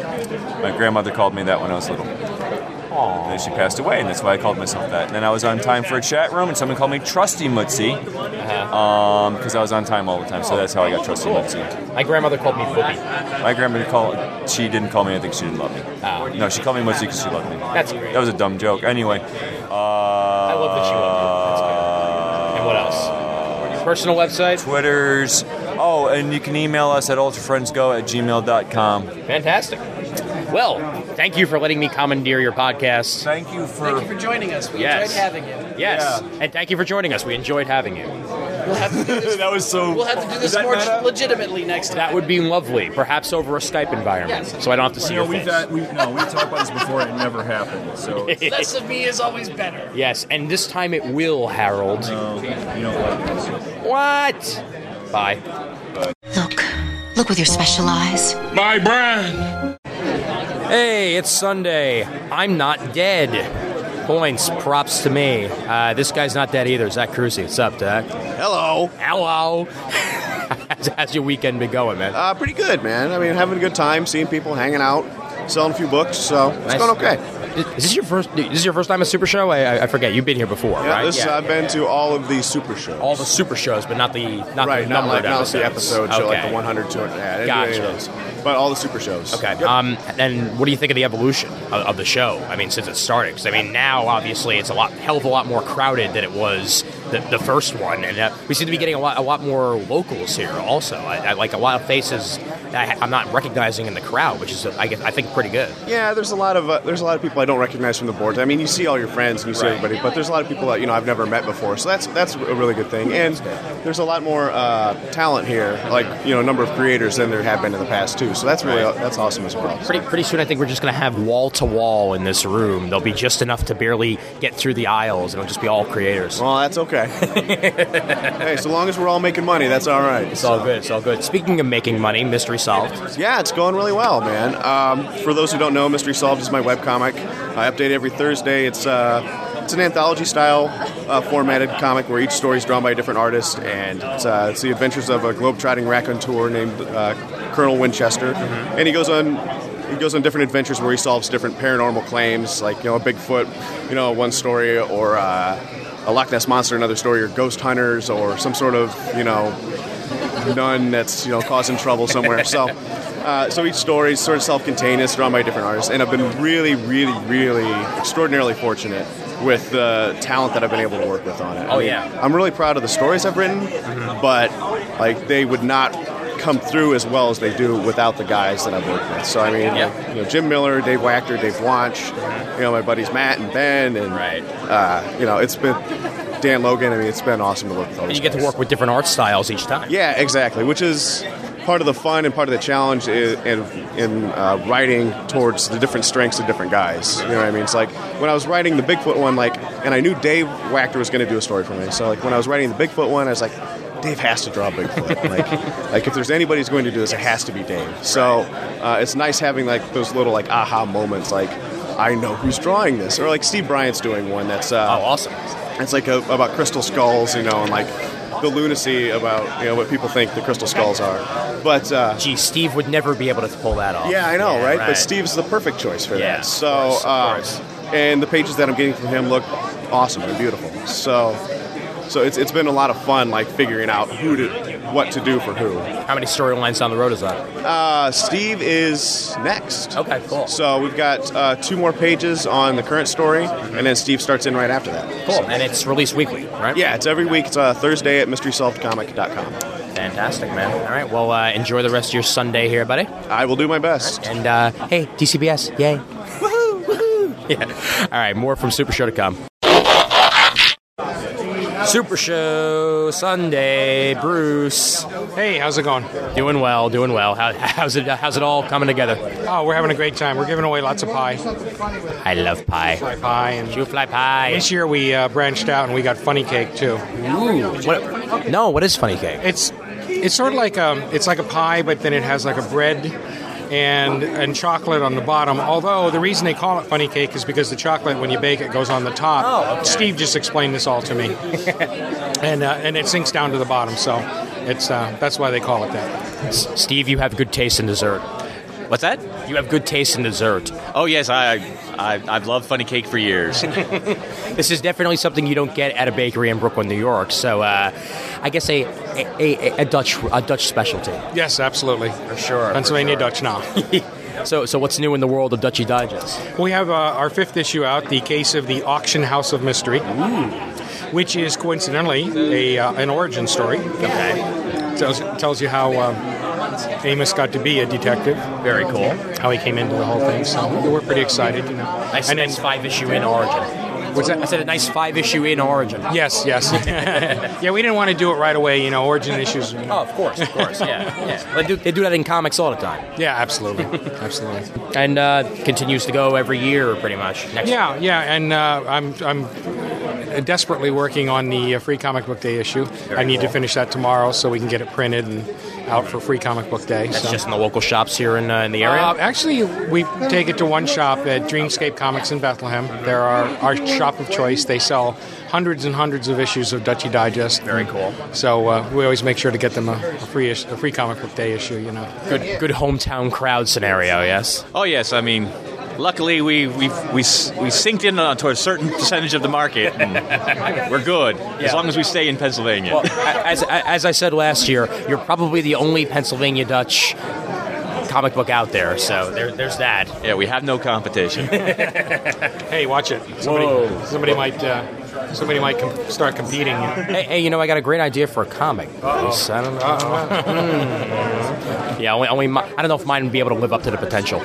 My grandmother called me that when I was little. Aww. And then she passed away, and that's why I called myself that. And then I was on time for a chat room, and someone called me Trusty Mutzi Uh-huh. um, because I was on time all the time. So that's how I got Trusty Cool. Mutzi. My grandmother called me Booby. My grandmother called. She didn't call me anything. She didn't love me. Oh. No, she called me Mutzi because she loved me. That's great. That was a dumb joke. Anyway. Uh, I love that she loved you. That's good. And what else? Personal website? Twitters. Oh, and you can email us at ultrafriendsgo at gmail dot com. Fantastic. Well, thank you for letting me commandeer your podcast. Thank you for. Thank you for joining us. We Yes. enjoyed having you. Yes. Yeah. And thank you for joining us. We enjoyed having you. We'll have to do this, That was so. we'll have to do Is this that more meta? legitimately next time. That would be lovely. Perhaps over a Skype environment. Yes. So I don't have to see You know, your we've face. had, we no, we talked about this before. And it never happened. So Less of me is always better. Yes, and this time it will, Harold. no, you don't like this. What? Bye. Look. Look with your special eyes. My brand. Hey, it's Sunday. I'm not dead. Points, props to me. Uh, this guy's not dead either. Zach Cruzy. What's up, Zach? Hello. Hello. how's, how's your weekend been going, man? Uh, pretty good, man. I mean, having a good time, seeing people, hanging out, selling a few books, so it's Nice. going okay. Is this your first? Is this your first time at Super Show? I, I, I forget. You've been here before, Yeah, right? this I've been to all of the super shows. All the Super Shows, but not the not right, the not numbered like not episodes. the episode show, like Okay. the one hundred, two hundred. Yeah, I didn't do Gotcha. any of those. But all the super shows. Okay. Yep. Um, and what do you think of the evolution of, of the show? I mean, since it started, because I mean, now obviously it's a lot, hell of a lot more crowded than it was the, the first one, and uh, we seem to be getting a lot, a lot more locals here. Also, I, I like a lot of faces I, I'm not recognizing in the crowd, which is I guess I think pretty good. Yeah, there's a lot of uh, there's a lot of people I don't recognize from the boards. I mean, you see all your friends and you see Right. everybody, but there's a lot of people that you know I've never met before. So that's that's a really good thing. And there's a lot more uh, talent here, like you know, number of creators than there have been in the past too. So that's really that's awesome as well. Pretty pretty soon, I think we're just going to have wall to wall in this room. There'll be just enough to barely get through the aisles. It'll just be all creators. Well, that's okay. Hey, so long as we're all making money, that's all right. It's all good. It's all good. Speaking of making money, Mystery Solved. Yeah, it's going really well, man. Um, for those who don't know, Mystery Solved is my webcomic. I update every Thursday. It's uh, it's an anthology-style uh, formatted comic where each story is drawn by a different artist, and it's, uh, it's the adventures of a globe-trotting raconteur named uh, Colonel Winchester, Mm-hmm. and he goes on he goes on different adventures where he solves different paranormal claims, like you know a Bigfoot, you know one story, or uh, a Loch Ness monster, another story, or ghost hunters, or some sort of you know nun that's you know causing trouble somewhere. So. Uh, so each story is sort of self-contained, it's drawn by different artists, and I've been really, really, really extraordinarily fortunate with the talent that I've been able to work with on it. I Oh, mean, yeah. I'm really proud of the stories I've written, but like they would not come through as well as they do without the guys that I've worked with. So I mean, Yeah. like, you know, Jim Miller, Dave Wachter, Dave Wanch, you know, my buddies Matt and Ben, and Right. uh, you know, it's been Dan Logan. I mean, it's been awesome to work with all And these you get to guys. work with different art styles each time. Yeah, exactly. Which is part of the fun and part of the challenge in, in, in uh, writing towards the different strengths of different guys. You know what I mean? It's like when I was writing the Bigfoot one, like, and I knew Dave Wachter was going to do a story for me. So like when I was writing the Bigfoot one, I was like, Dave has to draw Bigfoot. like, like if there's anybody who's going to do this, it has to be Dave. So uh, it's nice having like those little like aha moments, like I know who's drawing this, or like Steve Bryant's doing one that's uh, Oh, awesome. it's like a, about crystal skulls, you know, and like the lunacy about you know what people think the crystal skulls are. But uh, Gee, Steve would never be able to pull that off. yeah, I know, Yeah, right? right. But Steve's the perfect choice for Yeah, that. of So, course, of uh, course. and the pages that I'm getting from him look awesome and beautiful. So, so it's it's been a lot of fun, like figuring out who to what to do for who. How many storylines down the road is that? Uh, Steve is next. Okay, cool. So we've got uh, two more pages on the current story, and then Steve starts in right after that. Cool. And it's released weekly, right? Yeah, it's every week. It's uh, Thursday at mystery solved comic dot com. Fantastic, man. All right, well, uh, enjoy the rest of your Sunday here, buddy. I will do my best. And, uh, hey, D C B S, yay. Woohoo, woohoo. Yeah. All right, more from Super Show to come. Super Show Sunday, Bruce. Hey, how's it going? Doing well, doing well. How, how's it? How's it all coming together? Oh, we're having a great time. We're giving away lots of pie. I love pie. Fly pie. And Shoe fly pie. this year we uh, branched out and we got funny cake too. Ooh. What, no, what is funny cake? It's it's sort of like um it's like a pie, but then it has like a bread and and chocolate on the bottom. Although the reason they call it funny cake is because the chocolate, when you bake it, goes on the top. Oh, okay. Steve just explained this all to me, and uh, and it sinks down to the bottom. So it's uh, that's why they call it that. S- Steve, you have good taste in dessert. What's that? You have good taste in dessert. Oh yes, I, I I've loved funny cake for years. This is definitely something you don't get at a bakery in Brooklyn, New York. So, uh, I guess a a, a a Dutch a Dutch specialty. Yes, absolutely. For sure. Pennsylvania for sure. Dutch now. So, so what's new in the world of Dutchy Digest? We have uh, our fifth issue out, the case of the Auction House of Mystery, which is coincidentally a uh, an origin story. Okay. Tells tells you how um, Amos got to be a detective. Very cool. How he came into the whole thing. So we're pretty excited, you know. Nice, and nice then, five issue in origin. What's that? I said a nice five issue in origin. Yes, yes. Yeah, we didn't want to do it right away, you know, origin issues. Oh, of course, of course, yeah, yeah. They do, they do that in comics all the time. Yeah, absolutely, absolutely. And uh, continues to go every year, pretty much. Next Yeah, yeah, and uh, I'm I'm desperately working on the uh, Free Comic Book Day issue. I need cool. to finish that tomorrow so we can get it printed and out for Free Comic Book Day. That's so. just in the local shops here in, uh, in the area? Uh, actually, we take it to one shop at Dreamscape Comics in Bethlehem. They're our, our shop of choice. They sell hundreds and hundreds of issues of Dutchy Digest. Very cool. So uh, we always make sure to get them a, a free ish, a Free Comic Book Day issue. You know, Good, good hometown crowd scenario, yes? Oh yes, I mean, luckily we we we we synced in onto a certain percentage of the market, and we're good as Yeah. long as we stay in Pennsylvania. Well, as, as I said last year, you're probably the only Pennsylvania Dutch comic book out there, so there, there's that. Yeah, we have no competition. hey, watch it. Somebody, Whoa. somebody might uh, somebody might com- start competing. Hey, hey, you know, I got a great idea for a comic. Uh-oh. I don't know. Mm. Yeah, only, only my, I don't know if mine would be able to live up to the potential.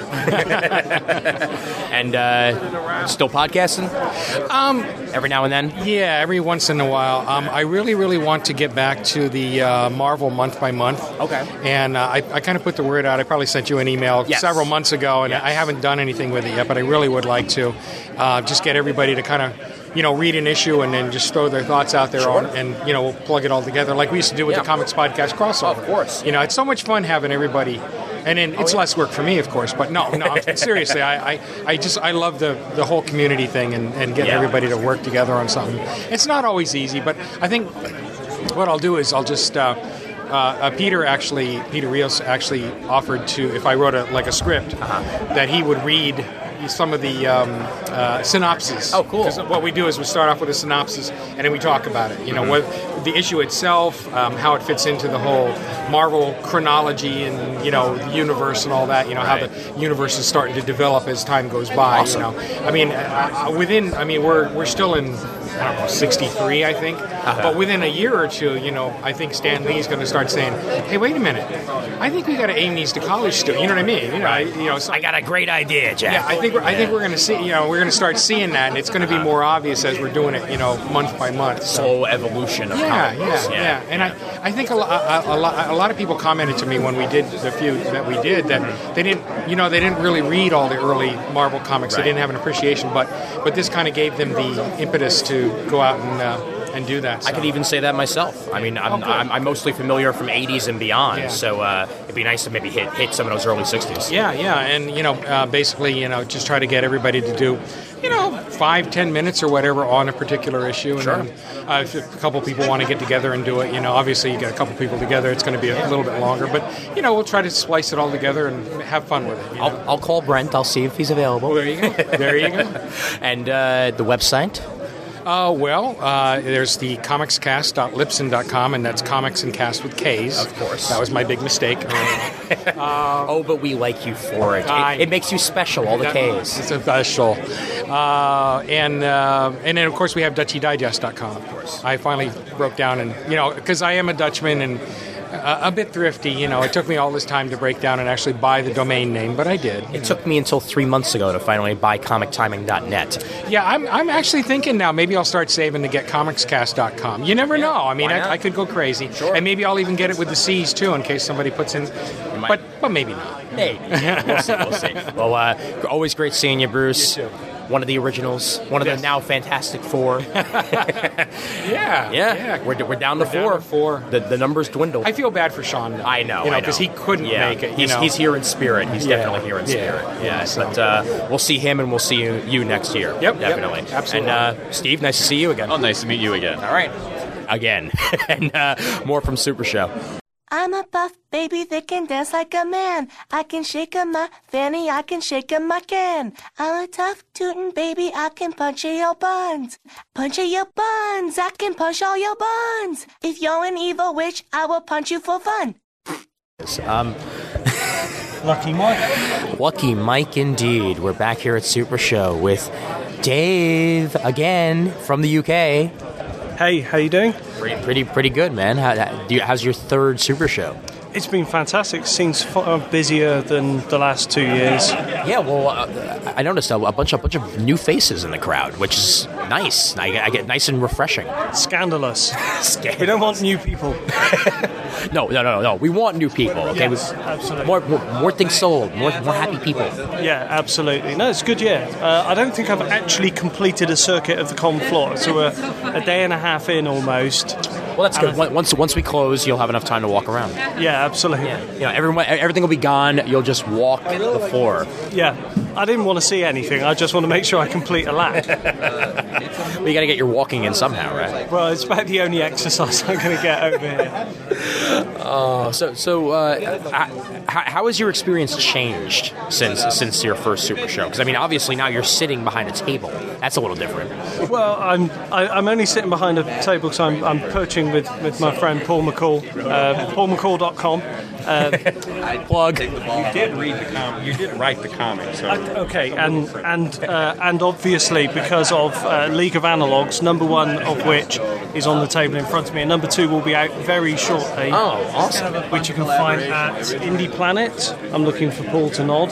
And uh, still podcasting? Um, every now and then? Yeah, every once in a while. Um, I really, really want to get back to the uh, Marvel month by month. Okay. And uh, I, I kind of put the word out. I probably sent you an email yes. several months ago, and yes. I haven't done anything with it yet, but I really would like to uh, just get everybody to kind of, you know, read an issue and then just throw their thoughts out there sure. on, and, you know, we'll plug it all together like we used to do with yeah. the Comics Podcast crossover. Of course. You know, it's so much fun having everybody. And then it's oh, yeah. less work for me, of course, but no, no. Seriously, I, I, I just I love the, the whole community thing and, and getting yeah. everybody to work together on something. It's not always easy, but I think what I'll do is I'll just uh, uh, uh, Peter actually Peter Rios actually offered to, if I wrote a like a script, uh-huh. that he would read some of the um, uh, synopses. Oh, cool. Because what we do is we start off with a synopsis and then we talk about it. You know, what the issue itself, um, how it fits into the whole Marvel chronology and, you know, the universe and all that, you know, right. how the universe is starting to develop as time goes by, awesome. You know. I mean, uh, within, I mean, we're we're still in, I don't know, sixty-three, I think. Uh-huh. But within a year or two, you know, I think Stan Lee's going to start saying, hey, wait a minute. I think we got to aim these to college students. You know what I mean? You know, right. I, you know, so, I got a great idea, Jack. Yeah, I think we're, I think we're going to see, you know, we're going to start seeing that, and it's going to be more obvious as we're doing it, you know, month by month. So. Slow evolution of yeah, comic yeah, books. yeah, Yeah, yeah. And I, I think a, lo- a, a, lot, a lot of people commented to me when we did the few that we did that they didn't, you know, they didn't really read all the early Marvel comics. Right. They didn't have an appreciation, but but this kind of gave them the impetus to go out and uh, and do that. So. I could even say that myself. I mean, I'm, oh, I'm, I'm mostly familiar from eighties and beyond, yeah. so uh, it'd be nice to maybe hit hit some of those early sixties. Yeah, yeah, and you know, uh, basically, you know, just try to get everybody to do, you know, five, ten minutes or whatever on a particular issue. And sure. then, uh, if a couple people want to get together and do it, you know, obviously you get a couple people together, it's going to be a little bit longer. But, you know, we'll try to splice it all together and have fun with it. You know? I'll, I'll call Brent. I'll see if he's available. Well, there you go. There you go. And uh, the website? Uh, well, uh, there's the comics cast dot libsyn dot com, and that's comics and cast with K's. Of course. That was my big mistake. uh, oh, but we like you for it. I, it. It makes you special, all the K's. It's a special. Uh, and uh, and then, of course, we have Dutchy Digest dot com. Of course. I finally broke down and, you know, because I am a Dutchman and a, a bit thrifty, you know, it took me all this time to break down and actually buy the domain name, but I did. It know. took me until three months ago to finally buy comic timing dot net. Yeah, I'm I'm actually thinking now maybe I'll start saving to get comics cast dot com. You never know. I mean, I, I could go crazy. Sure. And maybe I'll even get it with the C's, too, in case somebody puts in... But, but maybe not. Maybe. We'll see. We'll see. Well, uh, always great seeing you, Bruce. You too. One of the originals, one of yes. the now Fantastic Four. yeah, yeah, yeah. We're, we're down to we're four. Down to four. The the numbers dwindle. I feel bad for Sean. Though. I know, you know, because he couldn't yeah. make it. You he's, know? he's here in spirit. He's yeah. definitely here in yeah. spirit. Yeah, so. But uh, we'll see him, and we'll see you, you next year. Yep, definitely, yep, absolutely. And uh, Steve, nice to see you again. Oh, nice to meet you again. All right, again, and uh, more from Super Show. I'm a buff baby that can dance like a man. I can shake a my fanny, I can shake a my can. I'm a tough tootin' baby, I can punch in your buns. Punch in your buns, I can punch all your buns. If you're an evil witch, I will punch you for fun. Um, Lucky Mike. Lucky Mike indeed. We're back here at Super Show with Dave again from the U K. Hey, how you doing? Pretty, pretty, pretty good, man. How, how, do you, how's your third Super Show? It's been fantastic. It seems far busier than the last two years. Yeah, well, uh, I noticed a, a bunch, a bunch of new faces in the crowd, which is nice. I, I get nice and refreshing. Scandalous. Scandalous. We don't want new people. no, no, no, no. We want new people. Okay, yes, absolutely. More, more, more things sold. More, more happy people. Yeah, absolutely. No, it's good. Yeah, uh, I don't think I've actually completed a circuit of the con floor, so we're a day and a half in almost. Well, that's good. Th- once once we close, you'll have enough time to walk around. Yeah, absolutely. Yeah, you know, everyone, everything will be gone. You'll just walk the floor. Yeah, I didn't want to see anything. I just want to make sure I complete a lap. Well, you got to get your walking in somehow, right? Well, it's about the only exercise I'm going to get over here. Oh, uh, so so uh, how, how has your experience changed since since your first Super Show? Because I mean, obviously now you're sitting behind a table. That's a little different. Well, I'm I, I'm only sitting behind a table because I'm I'm perching with, with my friend Paul McCall, uh, paul mccall dot com. Uh, Plug. You did read the com- You did write the comic, so Uh, okay, and and uh, and obviously because of uh, League of Analogues, number one of which is on the table in front of me, and number two will be out very shortly. Oh, awesome! Which you can find at Indie Planet. I'm looking for Paul to nod.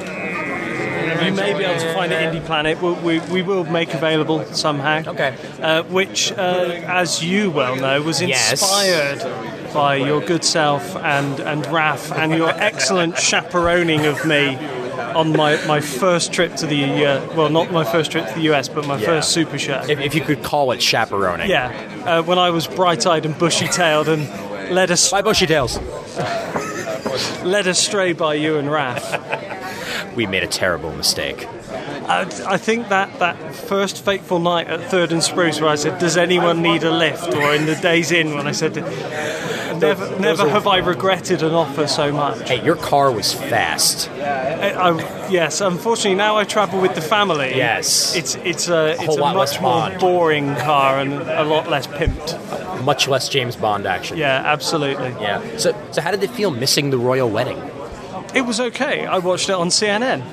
You may be able to find it at Indie Planet. We, we, we will make available somehow. Okay. Uh, which, uh, as you well know, was Yes. inspired by your good self and, and Raph and your excellent chaperoning of me on my, my first trip to the, uh, well, not my first trip to the U S, but my Yeah. first Super Show. If, if you could call it chaperoning. Yeah, uh, when I was bright-eyed and bushy-tailed and led us... By bushy-tails. led astray by you and Raph. We made a terrible mistake. I, I think that, that first fateful night at Third and Spruce where I said, does anyone need a lift? Or in the days in when I said, never, never have I regretted an offer so much. Hey, your car was fast. I, I, yes, unfortunately now I travel with the family. Yes. It's, it's a, it's whole a lot much less more Bond. boring car and a lot less pimped. Much less James Bond action. Yeah, absolutely. Yeah. So, so how did it feel missing the royal wedding? It was okay. I watched it on C N N.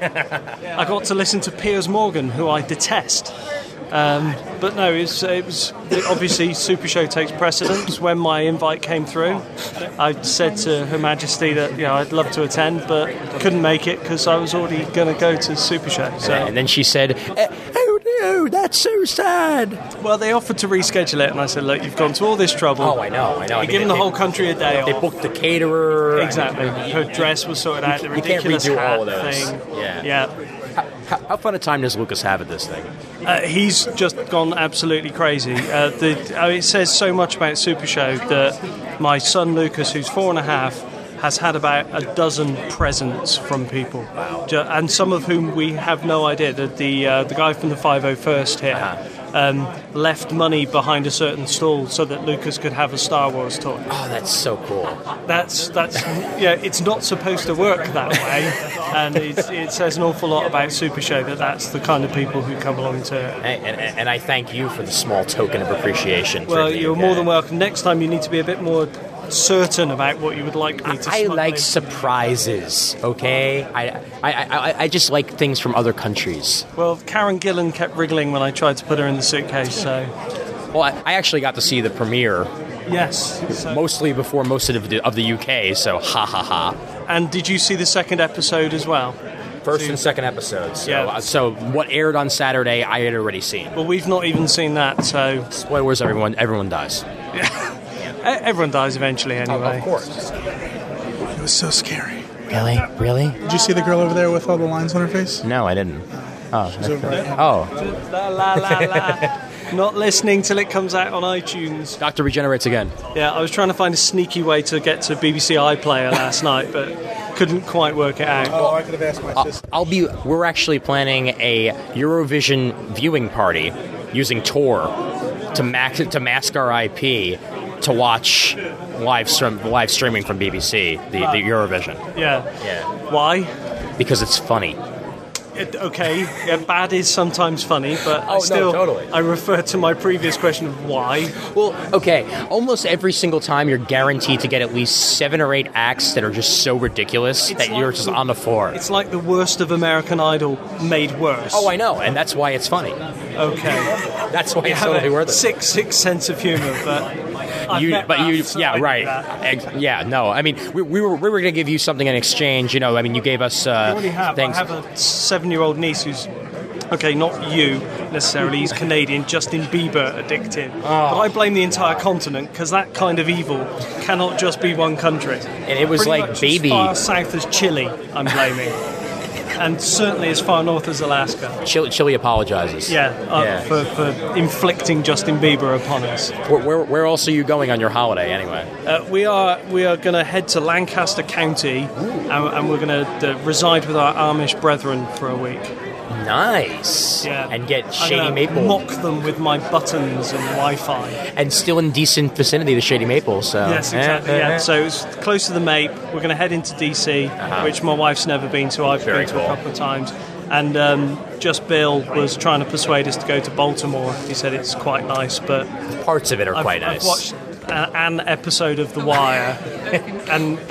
I got to listen to Piers Morgan, who I detest. Um, but no, it was, it was obviously Super Show takes precedence. When my invite came through, I said to Her Majesty that you know I'd love to attend, but couldn't make it because I was already going to go to Super Show. So. And then she said, "Oh no, that's so sad." Well, they offered to reschedule it, and I said, "Look, you've gone to all this trouble. Oh, I know, I know. You're I mean, giving they- the whole country a day They off." booked the caterer. Exactly. Her dress was sorted out. The You can't ridiculous redo hat all of those. thing. Yeah. Yeah. How, how fun a time does Lucas have at this thing? Uh, he's just gone absolutely crazy. Uh, the, uh, it says so much about Super Show that my son Lucas, who's four and a half, has had about a dozen presents from people, wow. And some of whom we have no idea. That the uh, the guy from the five oh first here uh-huh. um, left money behind a certain stall so that Lucas could have a Star Wars toy. Oh, that's so cool. That's that's yeah. It's not supposed to work that way, and it's, it says an awful lot about Super Show that that's the kind of people who come along to it. And, and, and I thank you for the small token of appreciation. Well, for the you're U K. more than welcome. Next time, you need to be a bit more certain about what you would like me to. I smuggle like in. surprises. Okay, I, I I I just like things from other countries. Well, Karen Gillan kept wriggling when I tried to put her in the suitcase. So, well, I, I actually got to see the premiere. Yes, so. Mostly before most of the of the U K. So ha ha ha. And did you see the second episode as well? First and second episodes. So, Yeah. uh, so what aired on Saturday, I had already seen. Well, we've not even seen that. So spoilers. Everyone everyone dies. Everyone dies eventually, anyway. Of course. It was so scary. Really? Really? Did you see the girl over there with all the lines on her face? No, I didn't. Oh. She's over there. Oh. La la la la. Not listening till it comes out on iTunes. Doctor regenerates again. Yeah, I was trying to find a sneaky way to get to B B C iPlayer last night, but couldn't quite work it out. Oh, I could have asked my I'll, sister. I'll be. We're actually planning a Eurovision viewing party using Tor to max to mask our I P to watch live stream live streaming from B B C the, the Eurovision. Yeah. Yeah. Why? Because it's funny. It, okay, yeah, bad is sometimes funny, but Oh, I no, still totally. I refer to my previous question of why. Well, okay, almost every single time you're guaranteed to get at least seven or eight acts that are just so ridiculous It's that like you're just the- on the floor. It's like the worst of American Idol made worse. Oh, I know, and that's why it's funny. Okay. That's why You it's have totally a worth it. sick, sick sense of humor, but I've You, met but you, Raph, so I yeah, know right, that. Ex- yeah, no. I mean, we, we were we were going to give you something in exchange. You know, I mean, you gave us I uh, already have. things. I have a seven-year-old niece who's okay, not you necessarily. He's Canadian, Justin Bieber addicted. Oh. But I blame the entire continent because that kind of evil cannot just be one country. And it was Pretty like much baby- as far south as Chile. I'm blaming. And certainly as far north as Alaska. Chile, Chile apologizes. Yeah, uh, Yeah. For, for inflicting Justin Bieber upon us. Where, where, where else are you going on your holiday anyway? Uh, we are we are going to head to Lancaster County, and, and we're going to uh, reside with our Amish brethren for a week. Nice. Yeah, And get I'm Shady gonna Maple. mock them with my buttons and Wi-Fi. And still in decent vicinity to Shady Maple. So Yes, exactly. Eh, Yeah, eh, eh. so it's close to the Mape. We're going to head into D C, Uh-huh. which my wife's never been to. I've Very been to cool. a couple of times. And um, just Bill was trying to persuade us to go to Baltimore. He said it's quite nice, but parts of it are I've, quite I've nice. watched a, an episode of The Wire, and that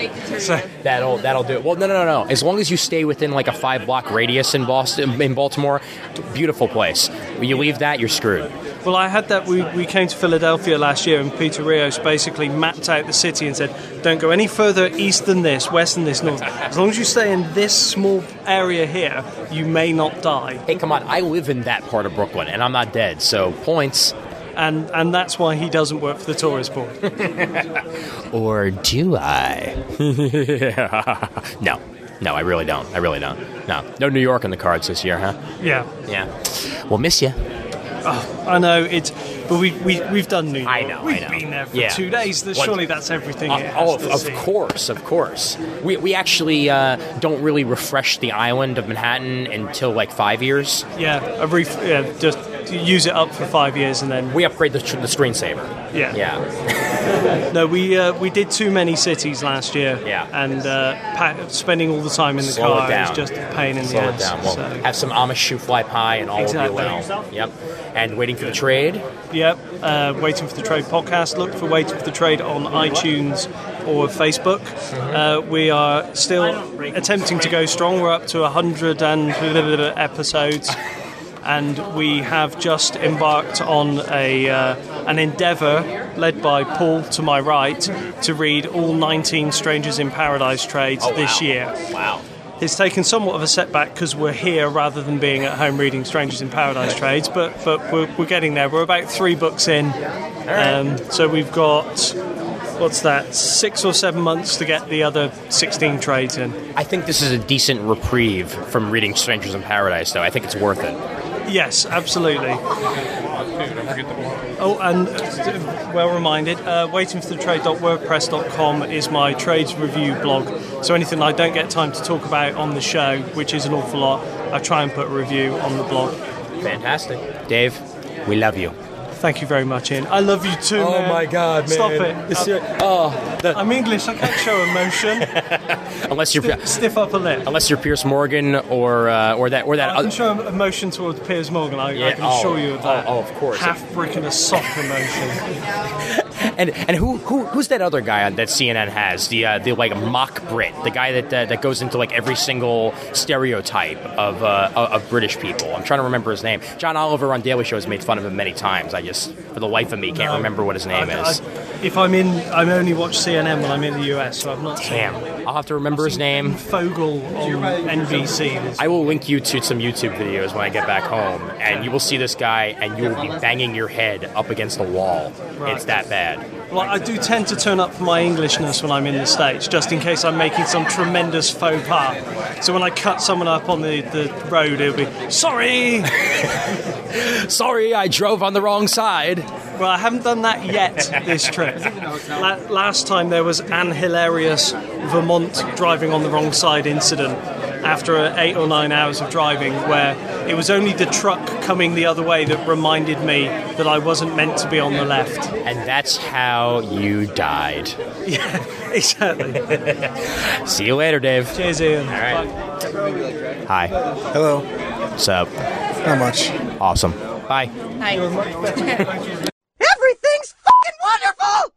So That'll that'll do it. Well, no, no, no, no. As long as you stay within like a five block radius in Boston, in Baltimore, beautiful place. When you leave that, you're screwed. Well, I had that. We, we came to Philadelphia last year, and Peter Rios basically mapped out the city and said, don't go any further east than this, west than this, north. As long as you stay in this small area here, you may not die. Hey, come on. I live in that part of Brooklyn, and I'm not dead, so points. And and that's why he doesn't work for the tourist board. Or do I? No. No, I really don't. I really don't. No. No New York in the cards this year, huh? Yeah. Yeah. We'll miss you. Oh, I know it's, but we we we've done New York. I know. We've I know. been there for yeah. two days. Surely What? that's everything. Uh, it has oh, to of, see. of course, of course. We we actually uh, don't really refresh the island of Manhattan until like five years. Yeah, a ref- yeah, just use it up for five years and then we upgrade the, the screensaver. Yeah, yeah. No, we uh, we did too many cities last year. Yeah, and uh, pa- spending all the time in the Slow car it down. is just a pain in Slow the it ass. down. Well, so. have some Amish shoe fly pie, and all Exactly. will be well. Yep. And waiting for the trade. Yep. Uh, Waiting for the Trade podcast. Look for Waiting for the Trade on iTunes or Facebook. Mm-hmm. Uh, we are still attempting to go strong. We're up to one hundred and episodes. And we have just embarked on a uh, an endeavour led by Paul to my right to read all nineteen Strangers in Paradise trades Oh, this wow. year. Wow. It's taken somewhat of a setback because we're here rather than being at home reading Strangers in Paradise trades, but but we're, we're getting there. We're about three books in, um, so we've got, what's that, six or seven months to get the other sixteen trades in. I think this is a decent reprieve from reading Strangers in Paradise, though. I think it's worth it. Yes, absolutely. Oh, and uh, well reminded, uh, waiting for the trade dot wordpress dot com is my trades review blog. So anything I don't get time to talk about on the show, which is an awful lot, I try and put a review on the blog. Fantastic. Dave, we love you. Thank you very much, Ian. I love you too, Oh, man. my God, man. Stop it. It's your- oh, the- I'm English, I can't show emotion. Unless you're Stiff, stiff upper lip. unless you're Pierce Morgan or uh, or that or that I can other. show emotion towards Piers Morgan, I, I Yeah, can oh, assure you of that. oh, oh, of course. Half brick and a sock emotion. And and who, who who's that other guy that C N N has? The uh, the like mock Brit, the guy that uh, that goes into like every single stereotype of uh, of British people. I'm trying to remember his name. John Oliver on Daily Show has made fun of him many times. I just, for the life of me, can't No. remember what his name I, is. I, if I'm in, I only watch C N N when I'm in the U S, so I've not Damn, seen I'll have to remember his name. Fogel on N B C. I will link you to some YouTube videos when I get back home, and you will see this guy, and you will be banging your head up against the wall. Right. It's that bad. Well, I do tend to turn up for my Englishness when I'm in the States, just in case I'm making some tremendous faux pas. So when I cut someone up on the, the road, it'll be, sorry! Sorry, I drove on the wrong side. Well, I haven't done that yet this trip. La- last time there was an hilarious Vermont driving on the wrong side incident after uh, eight or nine hours of driving, where it was only the truck coming the other way that reminded me that I wasn't meant to be on the left. And that's how you died. Yeah, exactly. See you later, Dave. Cheers, Ian. All right. Hi. Hello. What's up? Not much. Awesome. Bye. Hi. Everything's fucking wonderful!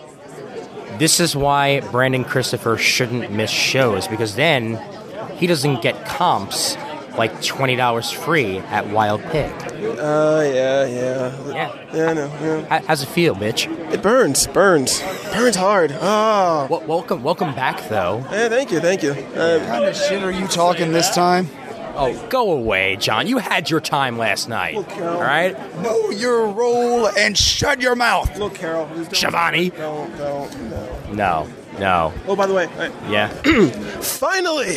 This is why Brandon Christopher shouldn't miss shows, because then he doesn't get comps like twenty dollars free at Wild Pig. Uh, yeah, yeah. Yeah. Yeah, I know, yeah. How, how's it feel, bitch? It burns, burns. Burns hard. Oh. Well, welcome, welcome back, though. Yeah, thank you, thank you. Uh, What kind of shit are you talking this time? Oh, go away, John. You had your time last night. Look, Carol. All right? Know your role and shut your mouth. Look, Carol. Don't, Shivani. Don't, don't, no. No, no. Oh, by the way, I, Yeah. finally,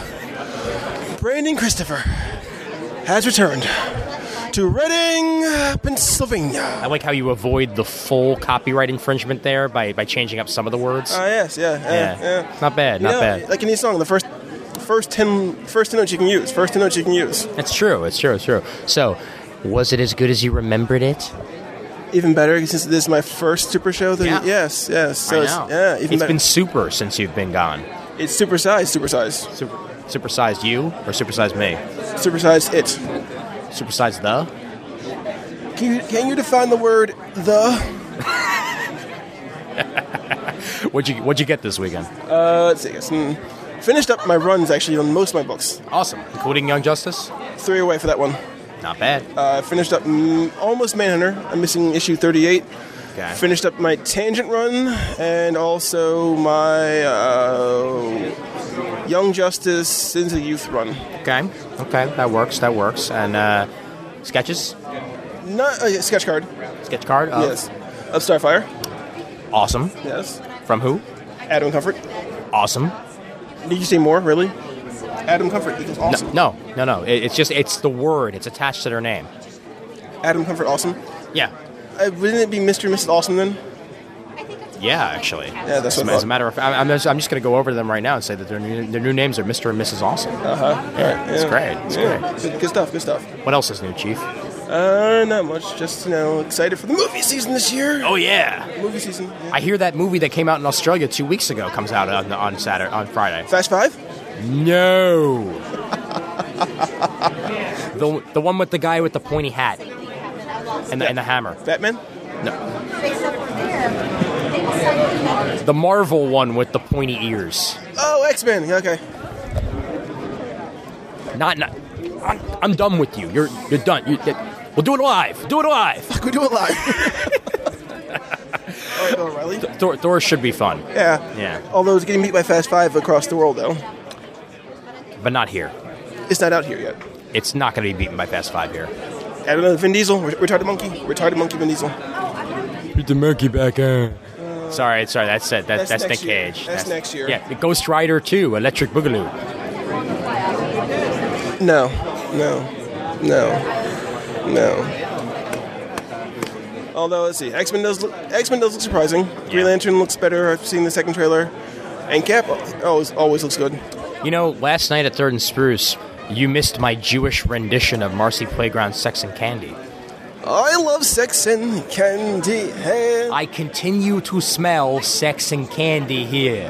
Brandon Christopher has returned to Reading, Pennsylvania. I like how you avoid the full copyright infringement there by, by changing up some of the words. Ah, yes, yeah, yeah, Yeah. yeah. Not bad, You not know, bad. Like in each song, the first, first ten, first ten notes you can use. First ten notes you can use. It's true, it's true, it's true. So, was it as good as you remembered it? Even better since this is my first Super Show. Then Yeah. yes, yes. So I it's, know. yeah, even It's better. been super since you've been gone. It's supersized, supersized, Super, supersized you or supersized me? supersized. It. Supersized the? Can you, can you define the word the? What'd you What'd you get this weekend? Uh, let's see. Some, finished up my runs actually on most of my books. Awesome, including Young Justice. Three away for that one. Not bad. Uh, finished up mm, almost Manhunter. I'm missing issue thirty-eight. Okay. Finished up my Tangent run and also my uh, Young Justice Sins of Youth run. Okay, okay, that works. That works. And uh, sketches. Not uh, yeah, sketch card. Sketch card. Of? Yes. Of Starfire. Awesome. Yes. From who? Adam Comfort. Awesome. Did you say more? Really? Adam Comfort equals awesome. No, no, no. no. It, it's just it's the word. It's attached to their name. Adam Comfort, awesome. Yeah. Uh, wouldn't it be Mister and Missus Awesome then? Yeah, actually. Yeah, that's what As, I as a matter of fact, I'm just, I'm just going to go over to them right now and say that their new, their new names are Mister and Missus Awesome. Uh huh. Yeah, it's yeah. great. It's yeah. great. Good, good stuff. Good stuff. What else is new, Chief? Uh, not much. Just you know, excited for the movie season this year. Oh yeah, movie season. Yeah. I hear that movie that came out in Australia two weeks ago comes out on on Saturday on Friday. Fast Five? No. the the one with the guy with the pointy hat and the, and the hammer. Batman? No. The Marvel one with the pointy ears. Oh, X-Men. Okay. Not not. I'm, I'm done with you. You're you're done. You, we'll do it live. Do it live. We do it live. All right, Bill O'Reilly. Thor, Thor should be fun. Yeah. Yeah. Although it's getting beat by Fast Five across the world, though. But not here. It's not out here yet. It's not going to be beaten by Fast Five here. I don't know. Vin Diesel. Retarded monkey. Retarded monkey. Vin Diesel. Put the monkey back on. Sorry, sorry. That's it. That, That's that's Nick next year. Cage. That's next year. Yeah. The Ghost Rider two, Electric Boogaloo. No. No. No. No. Although, let's see. X-Men does look, X-Men does look surprising. Yeah. Green Lantern looks better. I've seen the second trailer. And Cap always, always looks good. You know, last night at Third and Spruce, you missed my Jewish rendition of Marcy Playground's Sex and Candy. I love sex and candy. Hey. I continue to smell sex and candy here.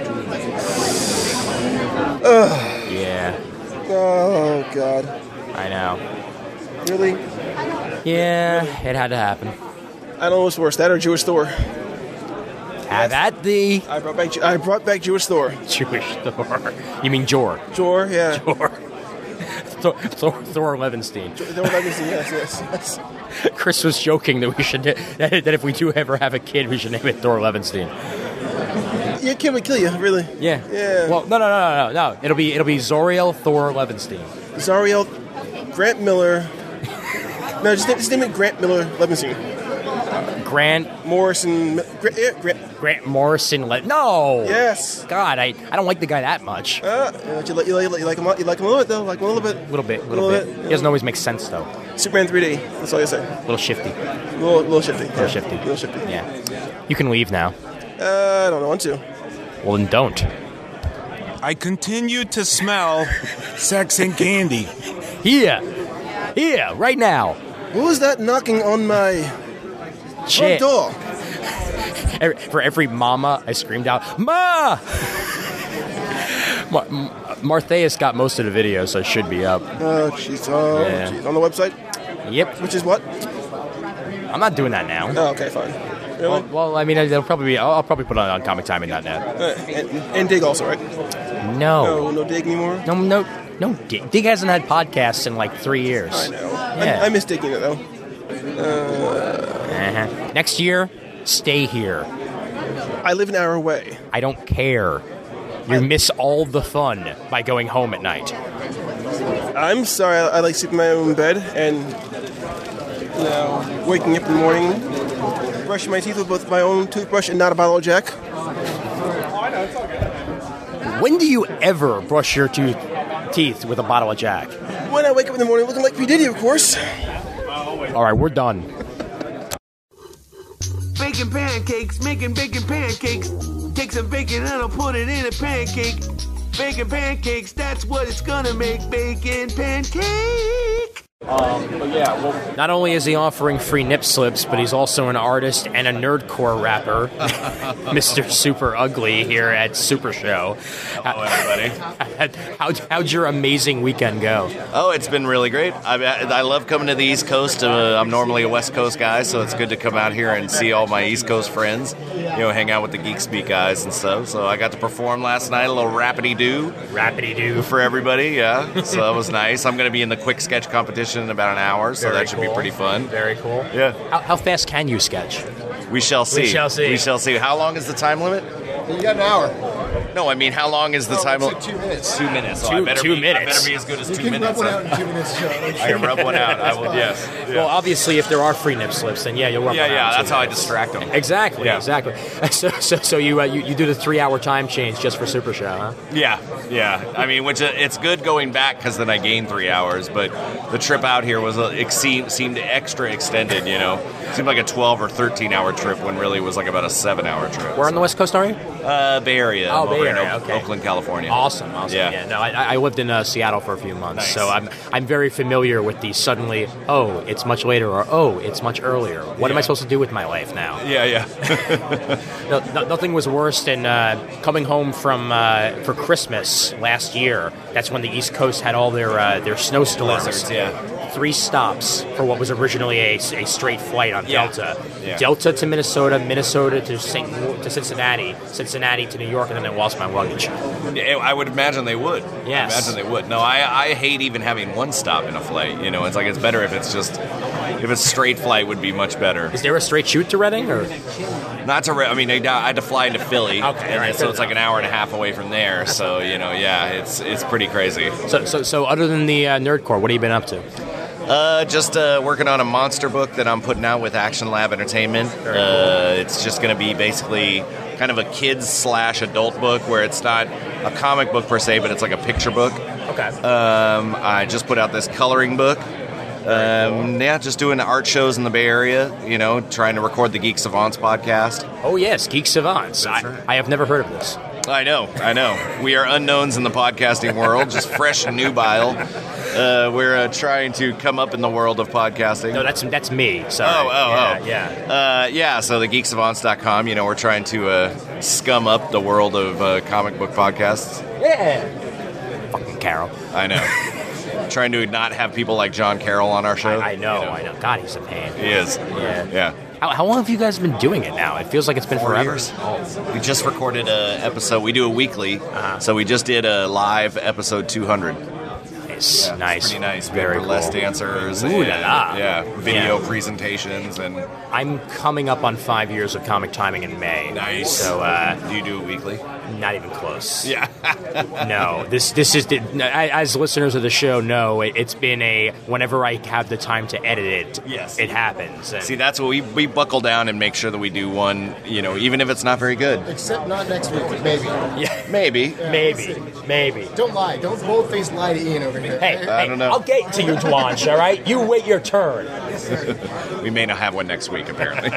Ugh. Yeah. Oh, God. I know. Really? Yeah, it had to happen. I don't know what's worse, that or Jewish Thor. Have at thee. I brought back I brought back Jewish Thor. Jewish Thor. You mean Jor? Jor, yeah. Jor. Thor, Thor, Thor Levenstein. Thor Levenstein, yes, yes, yes. Chris was joking that we should that, that if we do ever have a kid, we should name it Thor Levenstein. Your kid would kill you, really. Yeah. Yeah. Well, no, no, no, no, no. It'll be it'll be Zoriel Thor Levenstein. Zoriel Grant Miller. No, just, just name it Grant Miller Levenstein. Grant Morrison. Grant, yeah, Grant. Grant Morrison. Le- no. Yes. God, I, I don't like the guy that much. Uh, you, like, you, like, you, like him, you like him a little bit, though. Like him a little bit. A little bit. A little, little bit. bit. He doesn't always make sense, though. Superman three D. That's all you say. A little shifty. A little, little shifty. A little yeah. shifty. A little shifty. Yeah. You can leave now. Uh, I don't want to. Well, then don't. I continue to smell sex and candy. Here. Here, right now. What was that knocking on my front Shit. door? For every mama, I screamed out, Ma! Mar- Martheus got most of the video, so it should be up. Oh, jeez. Oh, Yeah. jeez. On the website? Yep. Which is what? I'm not doing that now. Oh, okay, fine. Really? Well, well I mean, it'll probably be. I'll, I'll probably put it on, on comic timing dot net. Uh, and, and Dig also, right? No. No, no Dig anymore? No, no, no. Dig, Dig hasn't had podcasts in like three years. I know. Yeah. I, I miss digging it, though. Uh, uh-huh. Next year, stay here. I live an hour away. I don't care. You I, miss all the fun by going home at night. I'm sorry. I, I like sleeping in my own bed and you know, waking up in the morning, brushing my teeth with both my own toothbrush and not a bottle of Jack. When do you ever brush your tooth, teeth with a bottle of Jack? When I wake up in the morning looking like P. Diddy, of course. All right, we're done. Baking pancakes, making bacon pancakes. Take some bacon and I'll put it in a pancake. Bacon pancakes, that's what it's gonna make. Bacon pancakes. Um, but yeah, well, Not only is he offering free nip slips, but he's also an artist and a nerdcore rapper, Mister Super Ugly here at Super Show. Hello, everybody. How'd, how'd your amazing weekend go? Oh, it's been really great. I, I love coming to the East Coast. Uh, I'm normally a West Coast guy, so it's good to come out here and see all my East Coast friends. You know, hang out with the Geek Speak guys and stuff. So I got to perform last night, a little rapidy-doo. Rapidy-doo. For everybody, yeah. So that was nice. I'm going to be in the quick sketch competition in about an hour, so Very that should cool. be pretty fun. Very cool. Yeah. How, how fast can you sketch? We shall see. We shall see. We shall see. How long is the time limit? You got an hour. No, I mean, how long is the Oh, time it's limit? like two minutes. Two minutes. So Two- I better two be, minutes. I better be as good as You two can minutes. rub one huh? out in two minutes, Joe. I can rub one out. I will. Yes. Yeah. Well, obviously, if there are free nip slips, then yeah, you'll rub Yeah, one out yeah, in two that's how I minutes. distract 'em. Exactly, Yeah. exactly. So, so, so you, uh, you you do the three-hour time change just for Super Show, huh? Yeah, yeah. I mean, which uh, it's good going back because then I gained three hours. But the trip out here was a, it seemed, seemed extra extended. You know, it seemed like a twelve or thirteen hour trip when really it was like about a seven hour trip. Where on the West Coast are you? Uh, Bay Area. Oh, I'm Bay over in Area, Oak- okay. Oakland, California. Awesome, awesome. Yeah. Yeah. No, I, I lived in uh, Seattle for a few months, Nice. so I'm I'm very familiar with the suddenly, oh, it's much later, or oh, it's much earlier. What am I Yeah. supposed to do with my life now? Yeah, yeah. No, no, nothing was worse than uh, coming home from uh, for Christmas last year. That's when the East Coast had all their uh, their snowstorms. Blizzards, yeah. Three stops for what was originally a, a straight flight on Yeah. Delta. Yeah. Delta to Minnesota, Minnesota to Saint to Cincinnati, Cincinnati to New York, and then I lost my luggage. Yeah, I would imagine they would. Yes. I imagine they would. No, I, I hate even having one stop in a flight. You know, it's like it's better if it's just if it's straight flight would be much better. Is there a straight shoot to Reading, or Not to. Re- I mean, I I had to fly into Philly, Okay, and right, so fair it's like an hour and a half away from there. So you know, yeah, it's it's pretty crazy. so so so? Other than the uh, Nerdcore, what have you been up to? Uh, just uh, working on a monster book that I'm putting out with Action Lab Entertainment. Uh, it's just going to be basically kind of a kids slash adult book where it's not a comic book per se, but it's like a picture book. Okay. Um, I just put out this coloring book. Um, yeah, just doing art shows in the Bay Area. You know, trying to record the Geek Savants podcast. Oh yes, Geek Savants. I, I have never heard of this. I know, I know. We are unknowns in the podcasting world, just fresh and nubile. Uh, we're uh, trying to come up in the world of podcasting. No, that's that's me. Sorry. Oh, oh, yeah, oh. yeah. Uh, yeah, so the geek savants dot com, you know, we're trying to uh, scum up the world of uh, comic book podcasts. Yeah. Fucking Carol. I know. Trying to not have people like John Carroll on our show. I, I know, I know. God, he's a pain. He is. Yeah. Yeah. How, how long have you guys been doing it now? It feels like it's been Four forever. years. We just recorded a episode. We do a weekly, Uh-huh. so we just did a live episode two hundred. Nice, Yeah, nice. Pretty nice. Very Very less cool. dancers. Ooh and, la la. Yeah, video Yeah. presentations and I'm coming up on five years of comic timing in May. nice. So, uh, do you do it weekly? not even close. Yeah. No, this this is the, as listeners of the show know, it, it's been a whenever I have the time to edit it, Yes. it happens. And See, that's what we we buckle down and make sure that we do one. You know, even if it's not very good. Except not next week, maybe. yeah, Maybe. maybe, maybe. Don't lie. Don't bold-faced lie to Ian over here. Hey, I hey, don't know. I'll get to you, Dwanch, all right? You wait your turn. We may not have one next week, apparently.